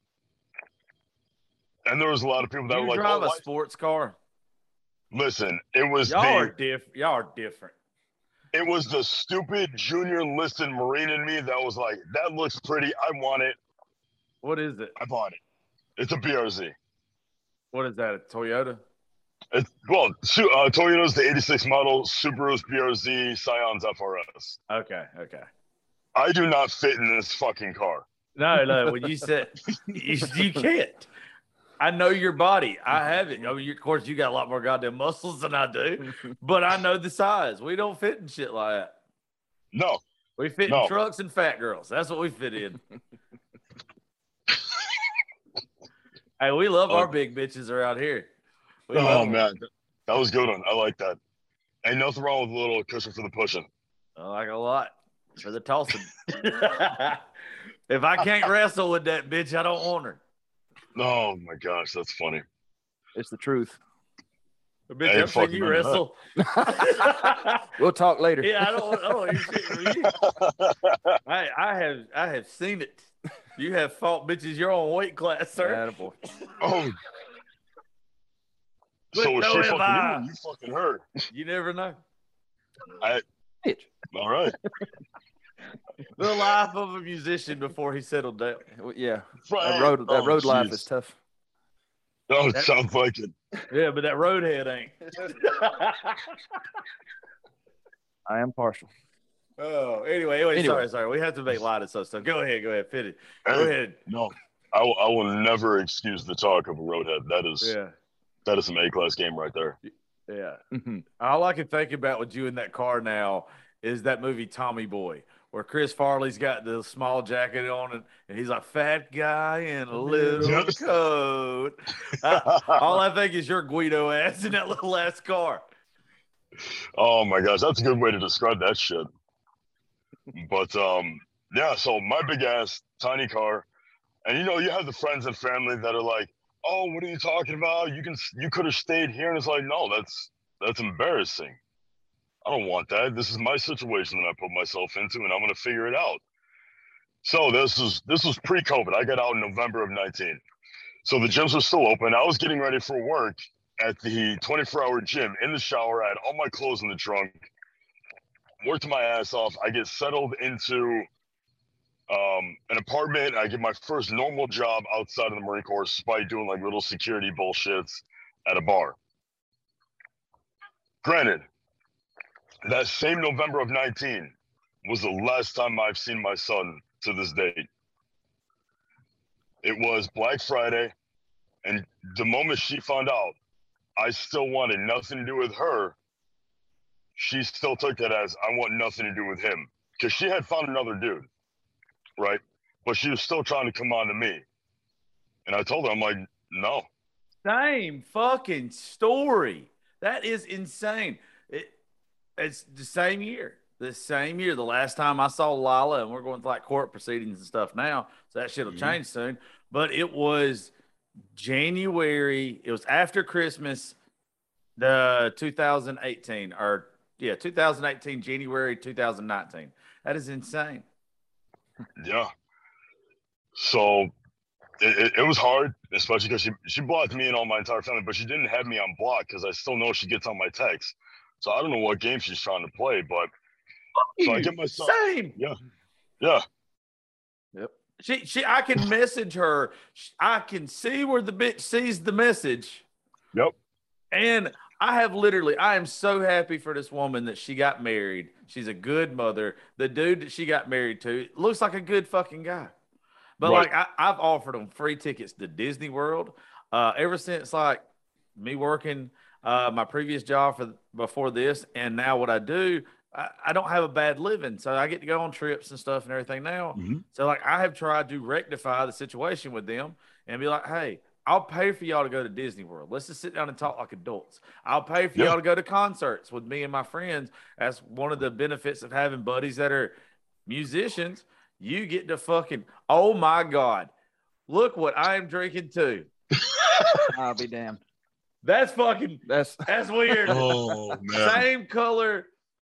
Speaker 4: And there was a lot of people that
Speaker 2: you
Speaker 4: were like,
Speaker 2: drive
Speaker 4: oh,
Speaker 2: a
Speaker 4: why?
Speaker 2: sports car?
Speaker 4: Listen, it was
Speaker 2: Y'all
Speaker 4: the
Speaker 2: are diff. Y'all are different.
Speaker 4: it was the stupid junior enlisted Marine in me that was like, that looks pretty. I want it.
Speaker 2: What is it?
Speaker 4: I bought it. It's a B R Z.
Speaker 2: What is that? A Toyota?
Speaker 4: It's well, su- uh, Toyota's the eighty-six model, Subaru's B R Z, Scion's F R S.
Speaker 2: Okay, okay.
Speaker 4: I do not fit in this fucking car.
Speaker 2: No, no. When you said you, you can't, I know your body. I have it. I mean, you, of course, you got a lot more goddamn muscles than I do, but I know the size. We don't fit in shit like that.
Speaker 4: No,
Speaker 2: We fit
Speaker 4: No.
Speaker 2: in trucks and fat girls. That's what we fit in. Hey, we love our big bitches around here. We
Speaker 4: oh
Speaker 2: love 'em.
Speaker 4: man, that was a good one. I like that. Ain't nothing wrong with a little cushion for the pushing.
Speaker 2: I like a lot for the tossing. If I can't wrestle with that bitch, I don't want her.
Speaker 4: Oh my gosh, that's funny.
Speaker 3: It's the truth.
Speaker 2: Bitch,
Speaker 4: Hey,
Speaker 2: I've seen
Speaker 4: fucking
Speaker 2: you
Speaker 4: man,
Speaker 2: wrestle.
Speaker 3: We'll talk later.
Speaker 2: Yeah, I don't, I don't want your shit from you. I, I have I have seen it. You have fought bitches your own weight class, sir.
Speaker 3: Attaboy.
Speaker 4: Oh,
Speaker 2: But
Speaker 4: so was
Speaker 2: no
Speaker 4: she
Speaker 2: have
Speaker 4: fucking
Speaker 2: I.
Speaker 4: you? or You fucking her.
Speaker 2: You never know.
Speaker 3: Bitch.
Speaker 4: All right.
Speaker 2: The life of a musician before he settled down.
Speaker 3: Well, Yeah,
Speaker 4: Right.
Speaker 3: that road, that
Speaker 4: Oh,
Speaker 3: road life
Speaker 4: jeez.
Speaker 3: is tough.
Speaker 4: Oh, it sounds like it.
Speaker 2: Yeah, but that roadhead ain't.
Speaker 3: I am partial.
Speaker 2: Oh, anyway, anyway,
Speaker 3: Anyway.
Speaker 2: sorry, sorry. We have to make light of some stuff. Go ahead, go ahead, fit it. Go
Speaker 4: Hey,
Speaker 2: ahead.
Speaker 4: No, I will, I will never excuse the talk of a roadhead. That is
Speaker 2: Yeah,
Speaker 4: that is some A class game right there.
Speaker 2: yeah.
Speaker 3: Mhm.
Speaker 2: All I can think about with you in that car now is that movie Tommy Boy, where Chris Farley's got the small jacket on and, and he's a fat guy in a little
Speaker 4: Yes.
Speaker 2: coat. I- all I think is your Guido ass in that little ass car.
Speaker 4: Oh my gosh, that's a good way to describe that shit. But um, yeah. So my big ass tiny car, and you know, you have the friends and family that are like, "Oh, what are you talking about? You can you could have stayed here." And it's like, no, that's that's embarrassing. I don't want that. This is my situation that I put myself into, and I'm gonna figure it out. So this is this was pre-COVID. I got out in November of nineteen. So the gyms were still open. I was getting ready for work at the twenty-four hour gym in the shower. I had all my clothes in the trunk. Worked my ass off. I get settled into um, an apartment. I get my first normal job outside of the Marine Corps, despite doing like little security bullshits at a bar. Granted, that same November of nineteen was the last time I've seen my son to this date. It was Black Friday, and the moment she found out I still wanted nothing to do with her, she still took that as I want nothing to do with him. Because she had found another dude, right? But she was still trying to come on to me. And I told her, I'm like, no.
Speaker 2: Same fucking story. That is insane. It, it's the same year. The same year. The last time I saw Lila, and we're going through like court proceedings and stuff now, so that shit will
Speaker 4: Mhm.
Speaker 2: change soon. But it was January. It was after Christmas, the two thousand eighteen, or yeah, two thousand eighteen, January two thousand nineteen. That is insane.
Speaker 4: Yeah. So it, it, it was hard, especially because she, she blocked me and all my entire family, but she didn't have me on block because I still know she gets on my text. So I don't know what game she's trying to play, but so I get myself.
Speaker 2: Same.
Speaker 4: Yeah. Yeah.
Speaker 3: Yep.
Speaker 2: She, she, I can message her. I can see where the bitch sees the message.
Speaker 4: Yep.
Speaker 2: And I have literally, I am so happy for this woman that she got married. She's a good mother. The dude that she got married to looks like a good fucking guy. But
Speaker 4: Right.
Speaker 2: like, I, I've offered them free tickets to Disney World uh, ever since like me working uh, my previous job for before this, and now what I do. I, I don't have a bad living, so I get to go on trips and stuff and everything now.
Speaker 4: Mhm.
Speaker 2: So like, I have tried to rectify the situation with them and be like, hey, I'll pay for y'all to go to Disney World. Let's just sit down and talk like adults. I'll pay for
Speaker 4: Yeah.
Speaker 2: y'all to go to concerts with me and my friends. That's one of the benefits of having buddies that are musicians. You get to fucking, oh my God, look what I am drinking too.
Speaker 3: I'll be damned.
Speaker 2: That's fucking,
Speaker 3: That's
Speaker 2: that's weird.
Speaker 4: Oh man.
Speaker 2: Same color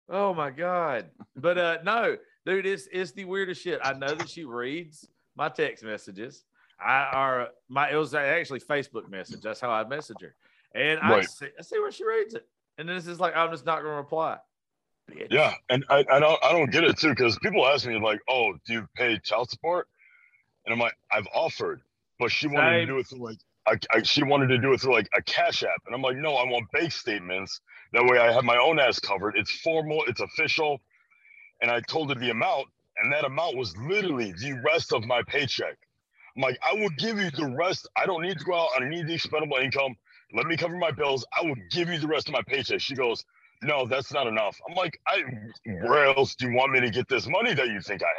Speaker 2: Oh my God. But uh no, dude, it's it's the weirdest shit. I know that she reads my text messages. I are my it was actually Facebook message. That's how I message her. And I
Speaker 4: Right.
Speaker 2: see I see where she reads it. And then it's just like I'm just not gonna reply. Bitch.
Speaker 4: Yeah, and I, I don't I don't get it too, because people ask me like, oh, do you pay child support? And I'm like, I've offered, but she wanted
Speaker 2: Same.
Speaker 4: to do it through like I, I, she wanted to do it through like a Cash App, and I'm like, no, I want bank statements. That way, I have my own ass covered. It's formal, it's official. And I told her the amount, and that amount was literally the rest of my paycheck. I'm like, I will give you the rest. I don't need to go out. I need the expendable income. Let me cover my bills. I will give you the rest of my paycheck. She goes, no, that's not enough. I'm like, I, where else do you want me to get this money that you think I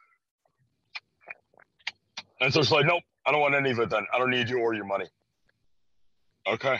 Speaker 4: have? And so she's like, nope, I don't want any of it then. I don't need you or your money. Okay.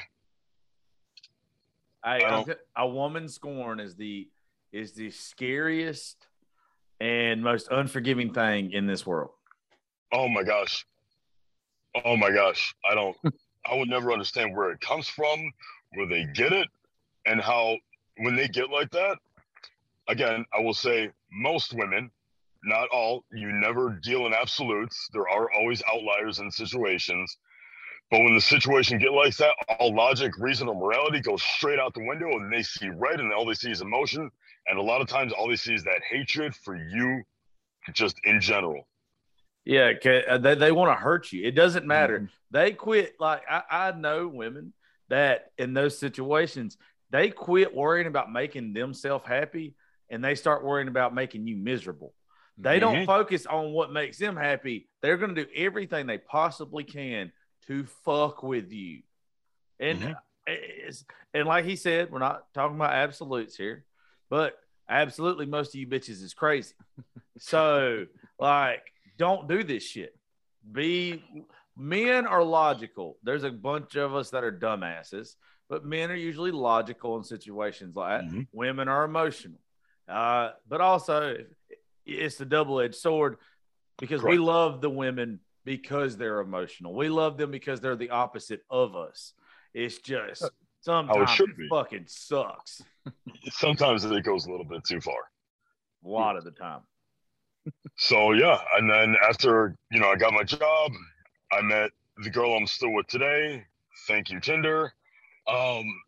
Speaker 2: I,
Speaker 4: I
Speaker 2: I
Speaker 4: don't-
Speaker 2: a woman scorn is the is the scariest and most unforgiving thing in this world.
Speaker 4: Oh my gosh. Oh my gosh. I don't, I would never understand where it comes from, where they get it, and how when they get like that, again, I will say most women, not all, you never deal in absolutes. There are always outliers in situations. But when the situation get like that, all logic, reason, or morality goes straight out the window, and they see red, and all they see is emotion. And a lot of times, all they see is that hatred for you, just in general.
Speaker 2: Yeah, 'cause, uh, they, they want to hurt you. It doesn't matter.
Speaker 3: Mhm.
Speaker 2: They quit. Like I, I know women that in those situations, they quit worrying about making themselves happy and they start worrying about making you miserable. They don't
Speaker 4: Mhm.
Speaker 2: focus on what makes them happy. They're going to do everything they possibly can to fuck with you. And
Speaker 4: Mhm.
Speaker 2: it's, and like he said, we're not talking about absolutes here, but absolutely most of you bitches is crazy. So like, don't do this shit. Be men are logical. There's a bunch of us that are dumbasses, but men are usually logical in situations like that.
Speaker 4: Mhm.
Speaker 2: Women are emotional. Uh, but also it's the double-edged sword because we
Speaker 4: Correct.
Speaker 2: love the women because they're emotional. We love them because they're the opposite of us. It's just sometimes
Speaker 4: should
Speaker 2: it
Speaker 4: be.
Speaker 2: fucking sucks
Speaker 4: Sometimes it goes a little bit too far.
Speaker 2: a lot of the time.
Speaker 4: So yeah, and then after, you know, I got my job, I met the girl I'm still with today. Thank you, Tinder. Um,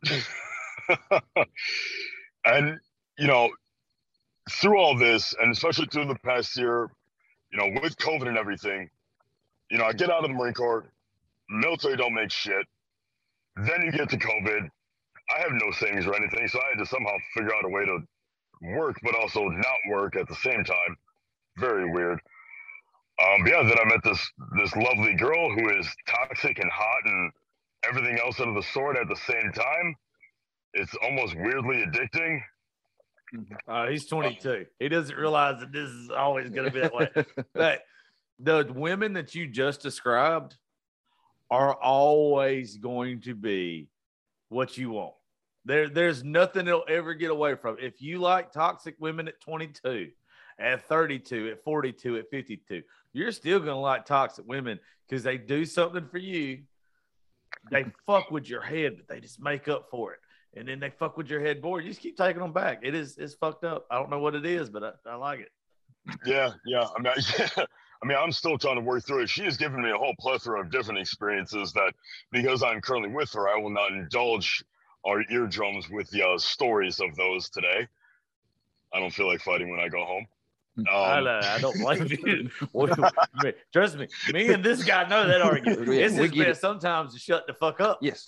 Speaker 4: and you know, through all this, and especially through the past year, you know, with COVID and everything, you know, I get out of the Marine Corps, military don't make shit. Then you get to COVID. I have no savings or anything, so I had to somehow figure out a way to work, but also not work at the same time. Very weird. Um, but yeah, then I met this this lovely girl who is toxic and hot and everything else of the sort at the same time. It's almost weirdly addicting.
Speaker 2: Uh, he's twenty-two. He doesn't realize that this is always going to be that way. But the women that you just described are always going to be what you want. There, there's nothing that'll ever get away from. If you like toxic women at twenty-two, at thirty-two, at forty-two, at fifty-two, you're still going to like toxic women because they do something for you. They fuck with your head, but they just make up for it. And then they fuck with your head more. You just keep taking them back. It is, it's fucked up. I don't know what it is, but I, I like it.
Speaker 4: Yeah, yeah. I mean, I, I mean, I'm still trying to work through it. She has given me a whole plethora of different experiences that, because I'm currently with her, I will not indulge our eardrums with the uh, stories of those today. I don't feel like fighting when I go home. Um,
Speaker 2: I, I don't blame you. Trust me, me and this guy know that argument.
Speaker 3: Yeah,
Speaker 2: It's
Speaker 3: we
Speaker 2: just
Speaker 3: get
Speaker 2: best
Speaker 3: it.
Speaker 2: sometimes to shut the fuck up.
Speaker 3: Yes.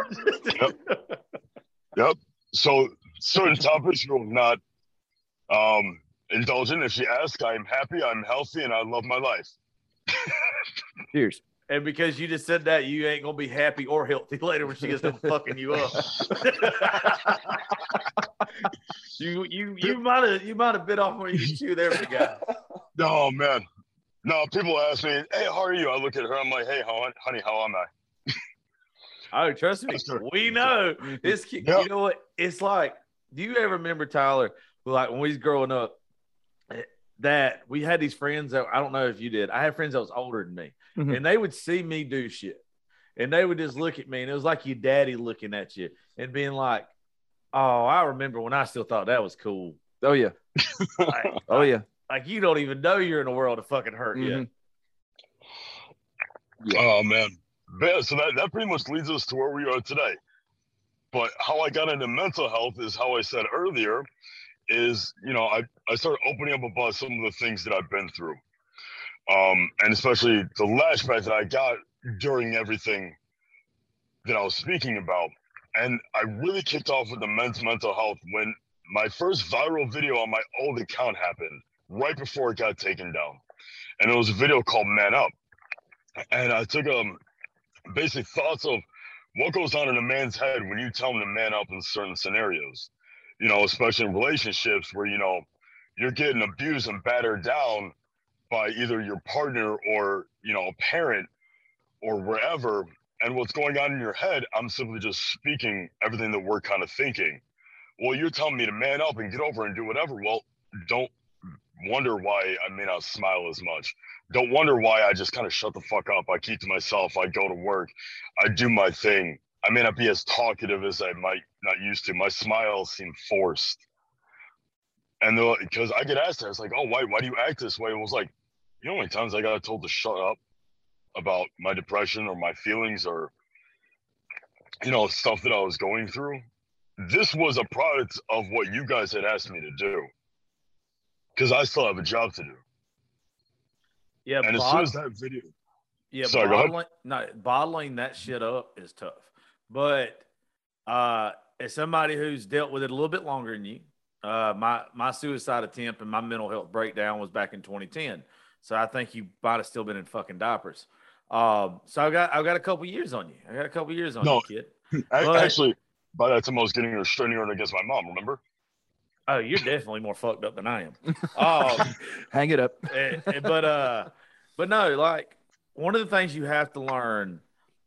Speaker 4: Yep. So certain topics will not um, indulge in. If she asks, I'm happy, I'm healthy, and I love my life.
Speaker 3: Cheers.
Speaker 2: And because you just said that, you ain't gonna be happy or healthy later when she gets done fucking you up. you you you might have you might have bit off where you chew there, big guy.
Speaker 4: Oh man. No, people ask me, hey, how are you? I look at her, I'm like, hey, how, honey, how am I?
Speaker 2: Oh, trust me,
Speaker 4: Sure.
Speaker 2: we know this. Kid,
Speaker 4: Yep.
Speaker 2: You know what? It's like, do you ever remember, Tyler? Like when we was growing up, that we had these friends that I don't know if you did. I had friends that was older than me,
Speaker 3: Mhm.
Speaker 2: and they would see me do shit, and they would just look at me, and it was like your daddy looking at you and being like, Oh, I remember when I still thought that was cool.
Speaker 3: Oh yeah.
Speaker 2: Like,
Speaker 3: oh yeah.
Speaker 2: Like you don't even know you're in a world of fucking hurt
Speaker 3: Mhm.
Speaker 2: yet.
Speaker 3: Yeah.
Speaker 4: Oh man. Man, so that, that pretty much leads us to where we are today. But how I got into mental health is how I said earlier, is, you know, I, I started opening up about some of the things that I've been through. Um, and especially the lashback that I got during everything that I was speaking about. And I really kicked off with the men's mental health when my first viral video on my old account happened, right before it got taken down. And it was a video called Man Up. And I took um basic thoughts of what goes on in a man's head when you tell him to man up in certain scenarios. You know, especially in relationships where, you know, you're getting abused and battered down by either your partner or, you know, a parent or wherever. And what's going on in your head, I'm simply just speaking everything that we're kind of thinking. Well, you're telling me to man up and get over and do whatever. Well, don't wonder why I may not smile as much. Don't wonder why I just kind of shut the fuck up. I keep to myself. I go to work. I do my thing. I may not be as talkative as I might not used to. My smiles seem forced. And because I get asked that, it's like, oh, why, why do you act this way? It was like, you know how many times I got told to shut up about my depression or my feelings or, you know, stuff that I was going through? This was a product of what you guys had asked me to do. Because I still have a job to do.
Speaker 2: Yeah,
Speaker 4: and
Speaker 2: bod-
Speaker 4: as soon as that video,
Speaker 2: yeah,
Speaker 4: sorry,
Speaker 2: bottling, no, bottling that shit up is tough. But uh, as somebody who's dealt with it a little bit longer than you, uh, my my suicide attempt and my mental health breakdown was back in twenty ten. So I think you might have still been in fucking diapers. Um, so I got I got a couple years on you. I got a couple years on
Speaker 4: no,
Speaker 2: you, kid.
Speaker 4: I,
Speaker 2: But,
Speaker 4: actually, by that time I was getting a restraining order against my mom. Remember?
Speaker 2: Oh, you're definitely more fucked up than I am. Um,
Speaker 3: Hang it up.
Speaker 2: but uh, but no, like one of the things you have to learn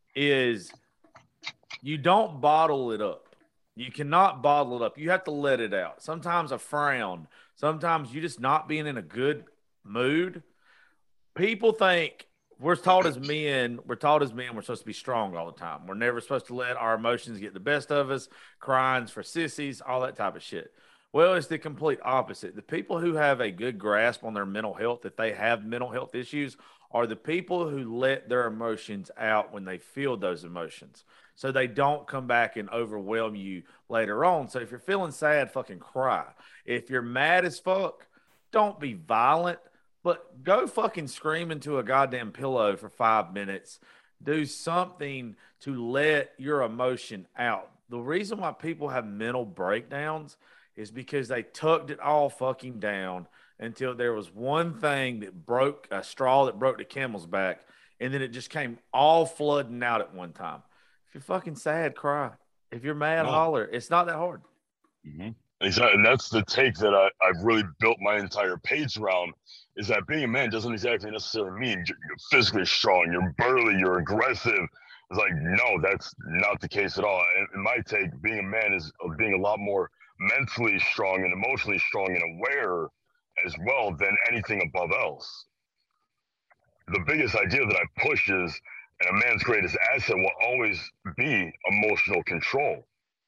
Speaker 2: is you don't bottle it up. You cannot bottle it up. You have to let it out. Sometimes a frown. Sometimes you just not being in a good mood. People think we're taught as men, we're taught as men, we're supposed to be strong all the time. We're never supposed to let our emotions get the best of us, crying's for sissies, all that type of shit. Well, it's the complete opposite. The people who have a good grasp on their mental health, if they have mental health issues, are the people who let their emotions out when they feel those emotions. So they don't come back and overwhelm you later on. So if you're feeling sad, fucking cry. If you're mad as fuck, don't be violent, but go fucking scream into a goddamn pillow for five minutes. Do something to let your emotion out. The reason why people have mental breakdowns is because they tucked it all fucking down until there was one thing that broke, a straw that broke the camel's back, and then it just came all flooding out at one time. If you're fucking sad, cry. If you're mad,
Speaker 4: No.
Speaker 2: holler. It's not that hard.
Speaker 4: Mm-hmm. Exactly, and that's the take that I, I've really built my entire page around, is that being a man doesn't exactly necessarily mean you're physically strong, you're burly, you're aggressive. It's like, no, that's not the case at all. In, in my take, being a man is being a lot more mentally strong and emotionally strong and aware as well than anything above else. The biggest idea that I push is, and a man's greatest asset will always be emotional control.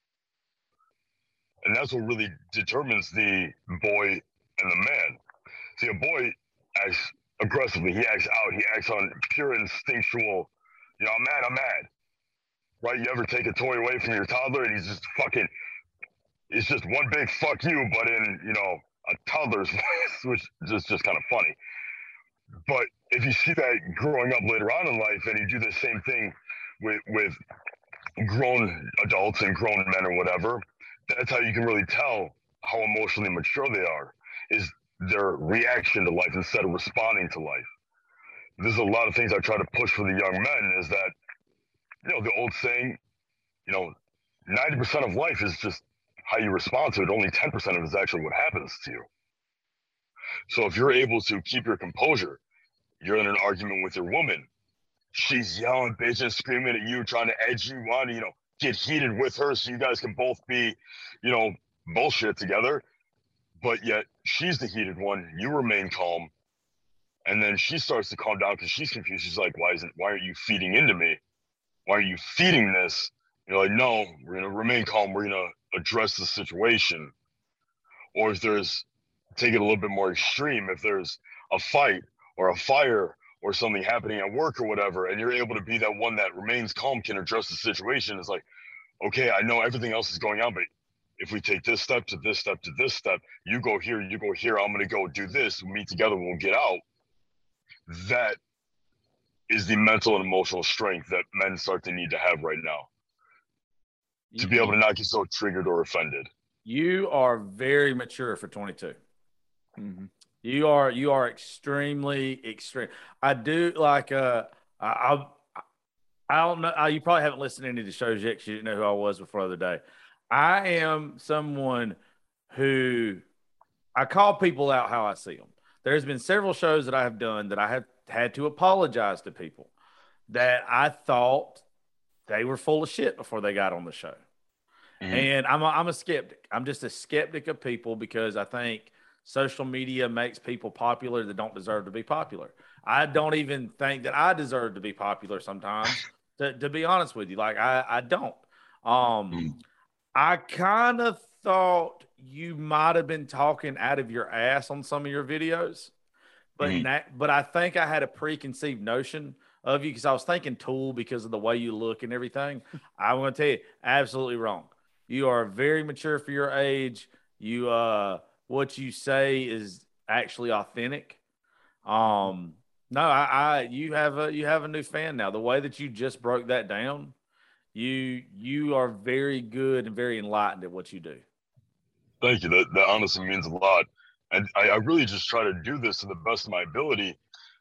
Speaker 4: And that's what really determines the boy and the man. See, a boy acts aggressively. He acts out. He acts on pure instinctual, you know, I'm mad, I'm mad. Right? You ever take a toy away from your toddler and he's just fucking, it's just one big fuck you, but in, you know, a toddler's voice, which is just, just kind of funny. But if you see that growing up later on in life and you do the same thing with, with grown adults and grown men or whatever, that's how you can really tell how emotionally mature they are, is their reaction to life instead of responding to life. There's a lot of things I try to push for the young men, is that, you know, the old saying, you know, ninety percent of life is just how you respond to it. Only ten percent of it is actually what happens to you. So if you're able to keep your composure, you're in an argument with your woman, she's yelling, bitching, screaming at you, trying to edge you on, you know, get heated with her so you guys can both be, you know, bullshit together. But yet she's the heated one. You remain calm. And then she starts to calm down because she's confused. She's like, why isn't, why are you feeding into me? Why are you feeding this You're like, no, we're gonna remain calm. We're gonna address the situation. Or if there's, take it a little bit more extreme, if there's a fight or a fire or something happening at work or whatever, and you're able to be that one that remains calm, can address the situation. It's like, okay, I know everything else is going on, but if we take this step to this step to this step, you go here, you go here, I'm gonna go do this, we'll meet together, we'll get out. That is the mental and emotional strength that men start to need to have right now. To be able to not get so triggered or offended.
Speaker 2: You are very mature for twenty-two. Mm-hmm. You are you are extremely extreme. I do like uh I I, I don't know. I, you probably haven't listened to any of the shows yet because you didn't know who I was before the other day. I am someone who I call people out how I see them. There's been several shows that I have done that I have had to apologize to people that I thought they were full of shit before they got on the show. Mm-hmm. And I'm a, I'm a skeptic. I'm just a skeptic of people because I think social media makes people popular that don't deserve to be popular. I don't even think that I deserve to be popular sometimes, to, to be honest with you. Like, I, I don't. Um, mm-hmm. I kind of thought you might have been talking out of your ass on some of your videos, but mm-hmm. that, but I think I had a preconceived notion of you because I was thinking Tool because of the way you look and everything. I'm going to tell you, absolutely wrong. You are very mature for your age. You, uh, what you say is actually authentic. Um, no, I, I, you have a, you have a new fan now. The way that you just broke that down, you, you are very good and very enlightened at what you do.
Speaker 4: Thank you. That, that honestly means a lot. And I, I really just try to do this to the best of my ability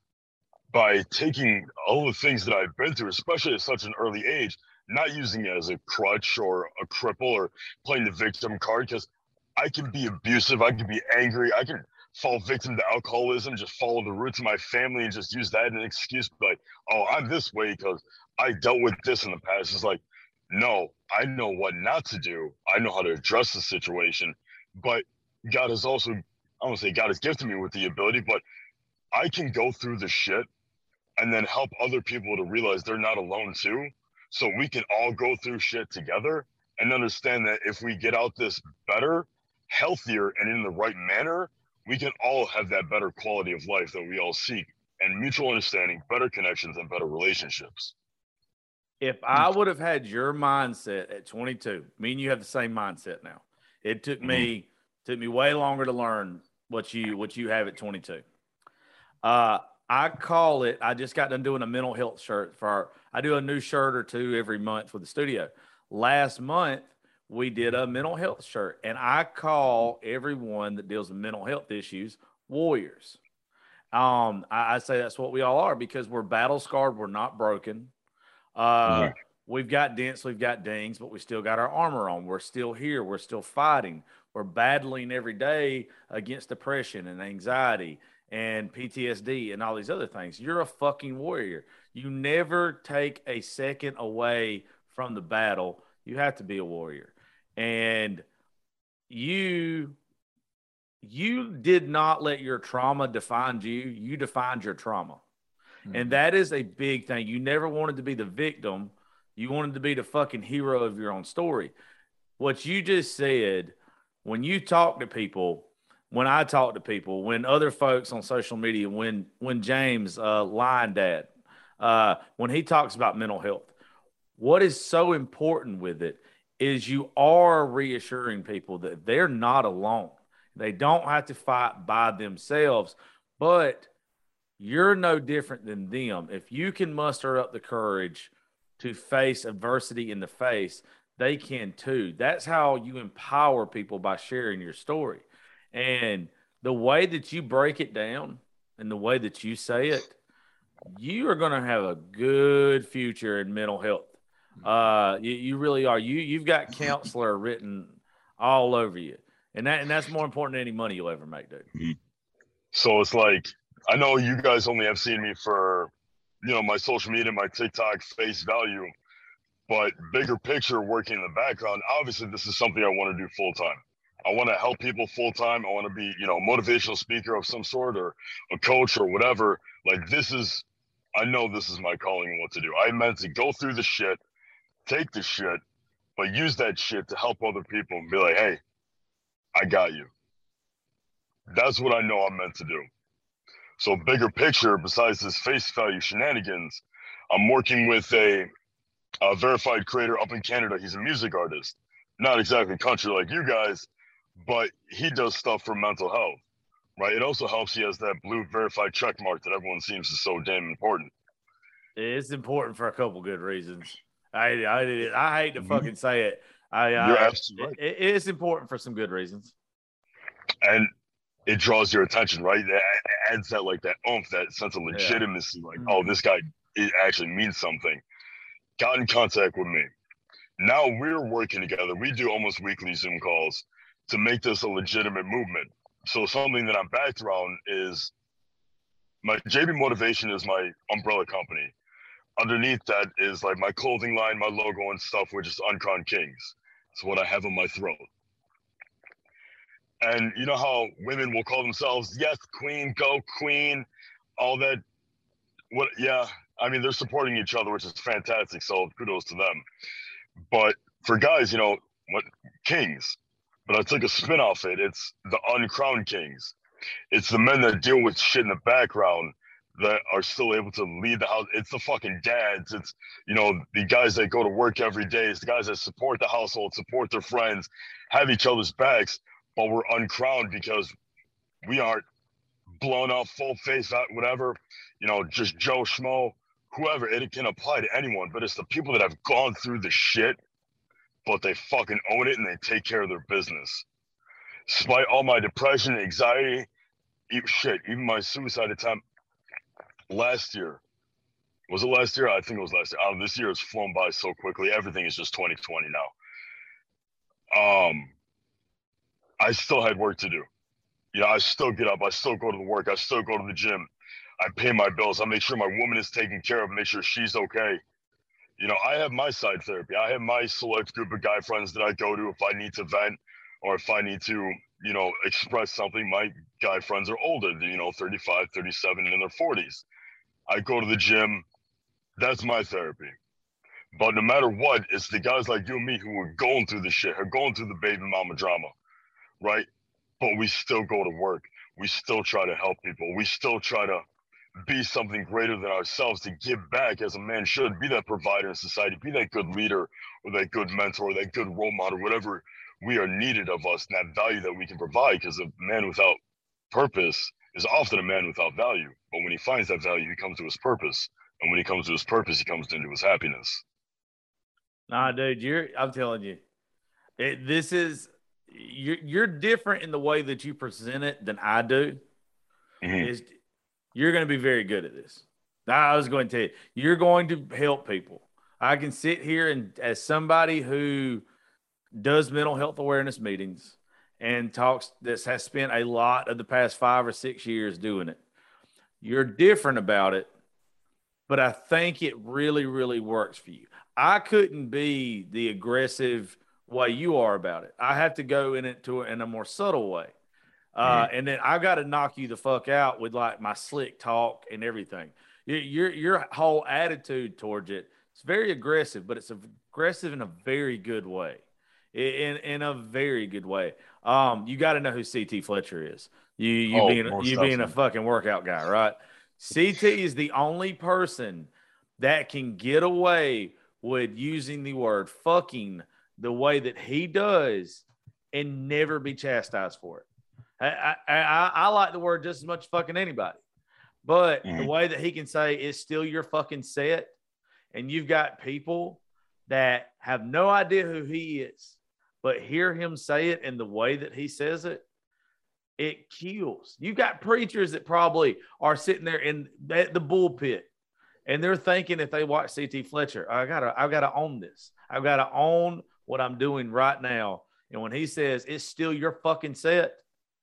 Speaker 4: by taking all the things that I've been through, especially at such an early age, not using it as a crutch or a cripple or playing the victim card, because I can be abusive, I can be angry, I can fall victim to alcoholism, just follow the roots of my family and just use that as an excuse, like, oh, I'm this way because I dealt with this in the past. It's like, no, I know what not to do. I know how to address the situation, but God has also, I don't say God has gifted me with the ability, but I can go through the shit and then help other people to realize they're not alone too. So we can all go through shit together and understand that if we get out this better, healthier, and in the right manner, we can all have that better quality of life that we all seek, and mutual understanding, better connections, and better relationships.
Speaker 2: If I would have had your mindset at twenty-two, me and you have the same mindset now. It took mm-hmm. me took me way longer to learn what you what you have at twenty-two. Uh, I call it, I just got done doing a mental health shirt for our, I do a new shirt or two every month for the studio. Last month, we did a mental health shirt, and I call everyone that deals with mental health issues warriors. Um, I, I say that's what we all are because we're battle scarred. We're not broken. Uh, mm-hmm. We've got dents, we've got dings, but we still got our armor on. We're still here. We're still fighting. We're battling every day against depression and anxiety and P T S D and all these other things. You're a fucking warrior. You never take a second away from the battle. You have to be a warrior. And you, you did not let your trauma define you. You defined your trauma. Mm-hmm. And that is a big thing. You never wanted to be the victim. You wanted to be the fucking hero of your own story. What you just said, when you talk to people, when I talk to people, when other folks on social media, when when James, uh, Lion Dad, uh, when he talks about mental health, what is so important with it is you are reassuring people that they're not alone. They don't have to fight by themselves, but you're no different than them. If you can muster up the courage to face adversity in the face, they can too. That's how you empower people, by sharing your story. And the way that you break it down and the way that you say it, you are going to have a good future in mental health. Uh, you, you really are. You, you've got counselor written all over you. And that and that's more important than any money you'll ever make, dude.
Speaker 4: So it's like, I know you guys only have seen me for, you know, my social media, my TikTok face value, but bigger picture, working in the background, obviously this is something I want to do full time. I want to help people full time. I want to be, you know, a motivational speaker of some sort or a coach or whatever. Like, this is, I know this is my calling and what to do. I meant to go through the shit, take the shit, but use that shit to help other people and be like, hey, I got you. That's what I know I'm meant to do. So bigger picture, besides this face value shenanigans, I'm working with a, a verified creator up in Canada. He's a music artist, not exactly country like you guys, but he does stuff for mental health, right? It also helps he has that blue verified check mark that everyone seems is so damn important.
Speaker 2: It's important for a couple good reasons. I I, I hate to
Speaker 4: Mhm.
Speaker 2: fucking say it. I,
Speaker 4: You're
Speaker 2: I
Speaker 4: absolutely right.
Speaker 2: it, it's important for some good reasons.
Speaker 4: And it draws your attention, right? It adds that like that oomph, that sense of legitimacy. Yeah. Like, mm-hmm. oh, this guy it actually means something. Got in contact with me. Now we're working together. We do almost weekly Zoom calls to make this a legitimate movement. So something that I'm backed around is my J B Motivation is my umbrella company. Underneath that is like my clothing line, my logo and stuff, which is Uncrowned Kings. It's what I have on my throat. And you know how women will call themselves, yes, queen, go queen, all that. What? Yeah, I mean, they're supporting each other, which is fantastic. So kudos to them. But for guys, you know, what kings? But I took a spin off it. It's the uncrowned kings. It's the men that deal with shit in the background that are still able to lead the house. It's the fucking dads. It's, you know, the guys that go to work every day. It's the guys that support the household, support their friends, have each other's backs. But we're uncrowned because we aren't blown up, full face, whatever, you know, just Joe Schmo, whoever. It can apply to anyone, but it's the people that have gone through the shit, but they fucking own it and they take care of their business. Despite all my depression, anxiety, shit, even my suicide attempt last year. Was it last year? I think it was last year. Oh, this year has flown by so quickly. Everything is just twenty twenty now. Um, I still had work to do. You know, I still get up. I still go to the work. I still go to the gym. I pay my bills. I make sure my woman is taken care of, make sure she's okay. You know, I have my side therapy. I have my select group of guy friends that I go to if I need to vent or if I need to, you know, express something. My guy friends are older, you know, thirty-five, thirty-seven, in their forties. I go to the gym. That's my therapy. But no matter what, it's the guys like you and me who are going through the shit, who are going through the baby mama drama. Right? But we still go to work. We still try to help people. We still try to be something greater than ourselves, to give back as a man should, be that provider in society, be that good leader or that good mentor, or that good role model, whatever we are needed of us, and that value that we can provide, because a man without purpose is often a man without value. But when he finds that value, he comes to his purpose. And when he comes to his purpose, he comes into his happiness.
Speaker 2: Nah, dude, you're, I'm telling you, it, this is, You're you're different in the way that you present it than I do. Mm-hmm. Is you're going to be very good at this. I was going to tell you, you're going to help people. I can sit here and as somebody who does mental health awareness meetings and talks, that has spent a lot of the past five or six years doing it. You're different about it, but I think it really, really works for you. I couldn't be the aggressive way you are about it. I have to go in it to in a more subtle way. Uh, mm-hmm. And then I got to knock you the fuck out with like my slick talk and everything. Your, your, your whole attitude towards it, it's very aggressive, but it's aggressive in a very good way. In, in a very good way. Um, you got to know who C T Fletcher is. You, you oh, being, you being a fucking workout guy, right? C T is the only person that can get away with using the word fucking the way that he does and never be chastised for it. I, I, I, I like the word just as much as fucking anybody, but mm-hmm. the way that he can say it's still your fucking set, and you've got people that have no idea who he is, but hear him say it in the way that he says it, it kills. You've got preachers that probably are sitting there in the, the bullpit, and they're thinking if they watch C T Fletcher, I gotta, I gotta own this. I've got to own what I'm doing right now. And when he says it's still your fucking set,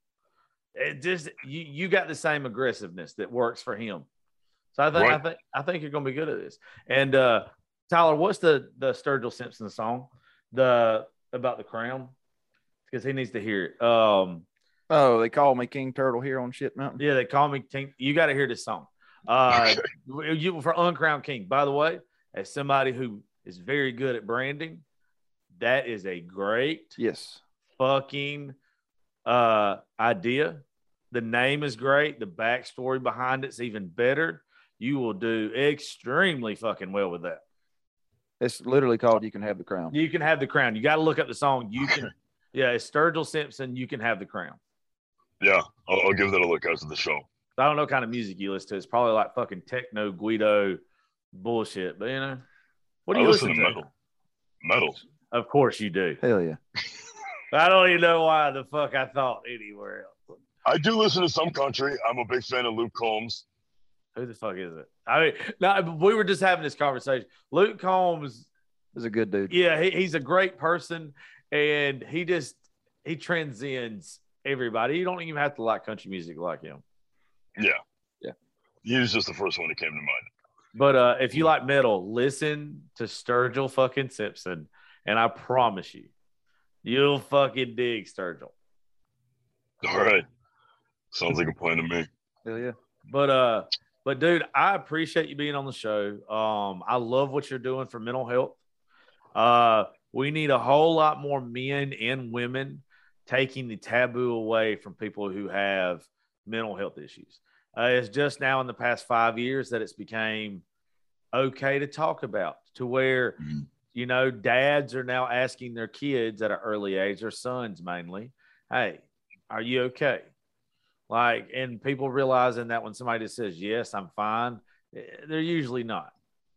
Speaker 2: it just you, you got the same aggressiveness that works for him. So I think right. I think I think you're gonna be good at this. And uh, Tyler, what's the the Sturgill Simpson song? The about the crown? Because he needs to hear it. Um,
Speaker 3: oh, they call me King Turtle here on Shit Mountain.
Speaker 2: Yeah, they call me King. You got to hear this song. Uh, you for Uncrowned King. By the way, as somebody who is very good at branding, that is a great
Speaker 3: Yes.
Speaker 2: fucking uh, idea. The name is great. The backstory behind it's even better. You will do extremely fucking well with that.
Speaker 3: It's literally called You Can Have the Crown.
Speaker 2: You Can Have the Crown. You got to look up the song. You can, yeah, it's Sturgill Simpson. You Can Have the Crown.
Speaker 4: Yeah, I'll, I'll give that a look after the show.
Speaker 2: I don't know what kind of music you listen to. It's probably like fucking techno Guido bullshit, but you know, what do
Speaker 4: I
Speaker 2: you
Speaker 4: listen
Speaker 2: listen,
Speaker 4: to
Speaker 2: to?
Speaker 4: metal. Metal.
Speaker 2: Of course you do.
Speaker 3: Hell yeah.
Speaker 2: I don't even know why the fuck I thought anywhere else.
Speaker 4: I do listen to some country. I'm a big fan of Luke Combs.
Speaker 2: Who the fuck is it? I mean, no, we were just having this conversation. Luke Combs
Speaker 3: He's a good dude.
Speaker 2: Yeah, he, he's a great person, and he just he transcends everybody. You don't even have to like country music like him.
Speaker 4: Yeah.
Speaker 3: Yeah.
Speaker 4: He was just the first one that came to mind.
Speaker 2: But uh, if you like metal, listen to Sturgill fucking Simpson, and I promise you, you'll fucking dig Sturgill.
Speaker 4: All right. Sounds like a plan to me.
Speaker 3: Hell yeah.
Speaker 2: But uh, but dude, I appreciate you being on the show. Um, I love what you're doing for mental health. Uh, we need a whole lot more men and women taking the taboo away from people who have mental health issues. Uh, it's just now in the past five years that it's became okay to talk about, to where,
Speaker 4: Mm-hmm.
Speaker 2: you know, dads are now asking their kids at an early age, their sons mainly, hey, are you okay? Like, and people realizing that when somebody just says, yes, I'm fine, they're usually not.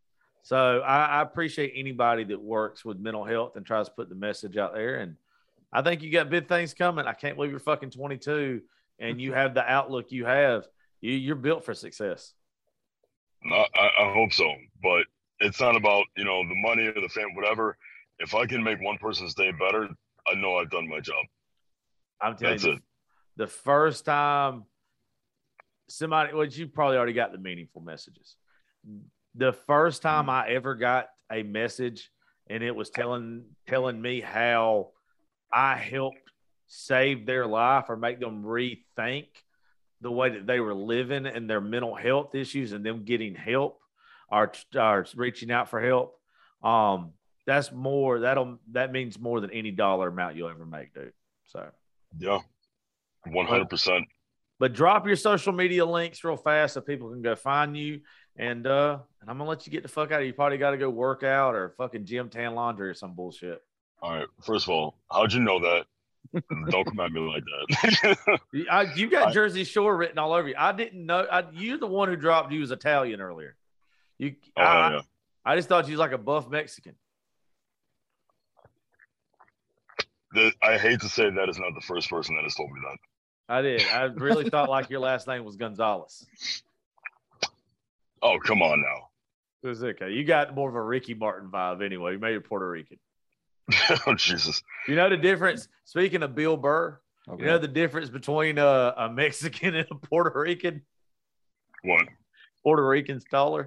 Speaker 2: So I, I appreciate anybody that works with mental health and tries to put the message out there. And I think you got big things coming. I can't believe you're fucking twenty-two and you have the outlook you have. You, you're built for success.
Speaker 4: No, I, I hope so. But it's not about, you know, the money or the fame, whatever. If I can make one person's day better, I know I've done my job.
Speaker 2: I'm telling
Speaker 4: That's
Speaker 2: you,
Speaker 4: it.
Speaker 2: the first time somebody, well, you probably already got the meaningful messages. The first time I ever got a message and it was telling telling me how I helped save their life or make them rethink the way that they were living and their mental health issues and them getting help or, or reaching out for help. Um, that's more, that'll, that means more than any dollar amount you'll ever make, dude. So,
Speaker 4: Yeah, one hundred percent.
Speaker 2: but drop your social media links real fast so people can go find you. And uh, and I'm gonna let you get the fuck out of here. You probably got to go work out or fucking gym, tan laundry or some bullshit.
Speaker 4: All right. First of all, how'd you know that? Don't come at me like that.
Speaker 2: You- I, you got
Speaker 4: I-
Speaker 2: Jersey Shore written all over you. I didn't know. I, you're the one who dropped you was Italian earlier. You,
Speaker 4: Oh,
Speaker 2: I,
Speaker 4: yeah.
Speaker 2: I just thought you was like a buff Mexican.
Speaker 4: The, I hate to say that is not the first person that has told me that.
Speaker 2: I did. I really thought like your last name was Gonzalez.
Speaker 4: Oh, come on now.
Speaker 2: It was okay. You got more of a Ricky Martin vibe anyway. Maybe Puerto Rican.
Speaker 4: Oh, Jesus.
Speaker 2: You know the difference? Speaking of Bill Burr,
Speaker 3: Okay.
Speaker 2: you know the difference between a, a Mexican and a Puerto Rican?
Speaker 4: What?
Speaker 2: Puerto Rican's taller.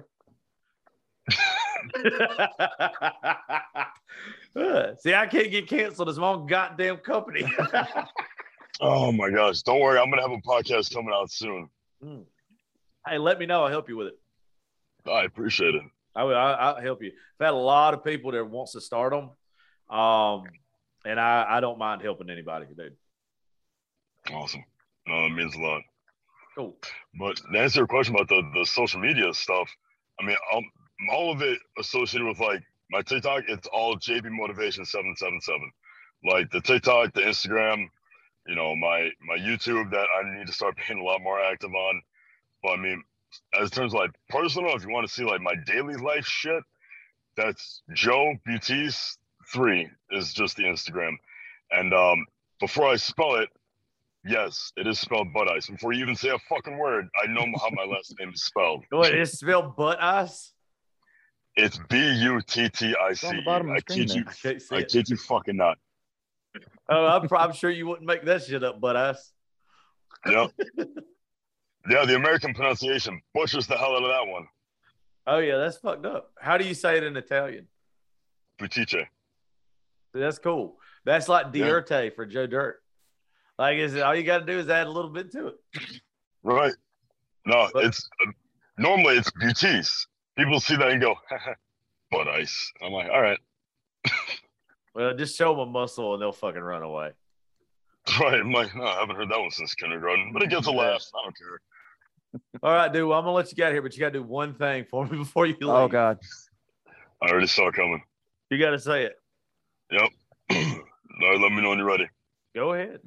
Speaker 2: Uh, See, I can't get canceled as my own goddamn company.
Speaker 4: Oh, my gosh. Don't worry. I'm going to have a podcast coming out soon.
Speaker 2: Mm. Hey, let me know. I'll help you with it.
Speaker 4: I appreciate it.
Speaker 2: I will. I, I'll help you. I've had a lot of people that wants to start them, um, and I, I don't mind helping anybody, dude.
Speaker 4: Awesome. No, that means a lot.
Speaker 2: Cool.
Speaker 4: But to answer your question about the, the social media stuff, I mean, um, all of it associated with like my TikTok, it's all J B Motivation seven seven seven. Like the TikTok, the Instagram, you know, my my YouTube that I need to start being a lot more active on. But I mean, as terms of like personal, if you want to see like my daily life shit, that's Joe Buttice three is just the Instagram. And um, before I spell it, yes, it is spelled butt ice. Before you even say a fucking word, I know how my last name is spelled.
Speaker 2: What, it's spelled butt ice?
Speaker 4: It's B U T T I
Speaker 3: It's on
Speaker 4: C
Speaker 3: the
Speaker 4: E.
Speaker 3: bottom of
Speaker 4: I
Speaker 3: the screen
Speaker 4: kid you,
Speaker 2: I can't see
Speaker 4: I
Speaker 2: it.
Speaker 4: kid you fucking not.
Speaker 2: Oh, I'm, I'm sure you wouldn't make that shit up, butt ice.
Speaker 4: Yep. Yeah, the American pronunciation butchers the hell out of that one.
Speaker 2: Oh, yeah, that's fucked up. How do you say it in Italian?
Speaker 4: Butice.
Speaker 2: That's cool. That's like
Speaker 4: Yeah.
Speaker 2: Dierte for Joe Dirt. Like, is it, all you got to do is add a little bit to it.
Speaker 4: Right. No,
Speaker 2: But-
Speaker 4: it's uh, normally it's Buttice. People see that and go, butt ice. I'm like, all right.
Speaker 2: Well, just show them a muscle and they'll fucking run away.
Speaker 4: Right, Mike. No, I haven't heard that one since kindergarten, but it gets a laugh. I don't care.
Speaker 2: All right, dude. Well, I'm gonna let you get out of here, but you gotta do one thing for me before you leave.
Speaker 3: Oh God.
Speaker 4: I already saw it coming.
Speaker 2: You gotta say it.
Speaker 4: Yep. All right, let me know when you're ready.
Speaker 2: Go ahead.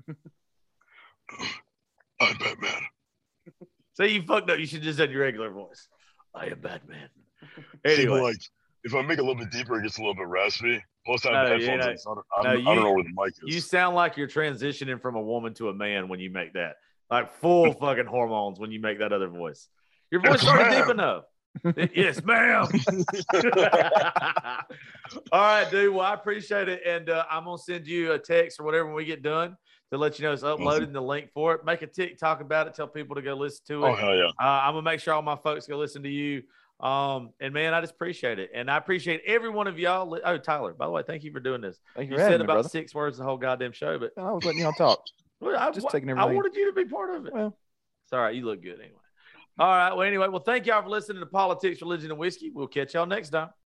Speaker 4: I'm Batman.
Speaker 2: See, you fucked up. You should just have your regular voice. I am Batman.
Speaker 4: See,
Speaker 2: Anyway,
Speaker 4: like if I make it a little bit deeper, it gets a little bit raspy. Plus, I
Speaker 2: No,
Speaker 4: have
Speaker 2: you
Speaker 4: headphones.
Speaker 2: know-
Speaker 4: in, so I, don't,
Speaker 2: no,
Speaker 4: I, don't, I don't
Speaker 2: you-
Speaker 4: know where the mic is.
Speaker 2: you sound like you're transitioning from a woman to a man when you make that. Like full fucking hormones when you make that other voice. Your voice
Speaker 4: Yes,
Speaker 2: already
Speaker 4: ma'am.
Speaker 2: deep enough. Yes, ma'am. All right, dude. Well, I appreciate it. And uh, I'm going to send you a text or whatever when we get done to let you know it's uploaded and the link for it. Make a TikTok about it. Tell people to go listen to it.
Speaker 4: Oh, hell yeah.
Speaker 2: Uh, I'm going to make sure all my folks go listen to you. Um, and, man, I just appreciate it. And I appreciate every one of y'all. Li- oh, Tyler, by the way, thank you for doing this.
Speaker 3: Thank you
Speaker 2: You
Speaker 3: for
Speaker 2: said
Speaker 3: having me,
Speaker 2: about
Speaker 3: brother.
Speaker 2: six words the whole goddamn show, but
Speaker 3: I was letting y'all talk.
Speaker 2: well, I,
Speaker 3: Just
Speaker 2: wa-
Speaker 3: taking
Speaker 2: I
Speaker 3: everything.
Speaker 2: wanted you to be part of it.
Speaker 3: Well,
Speaker 2: It's all right. You look good anyway. All right. Well, anyway, well, thank y'all for listening to Politics, Religion, and Whiskey. We'll catch y'all next time.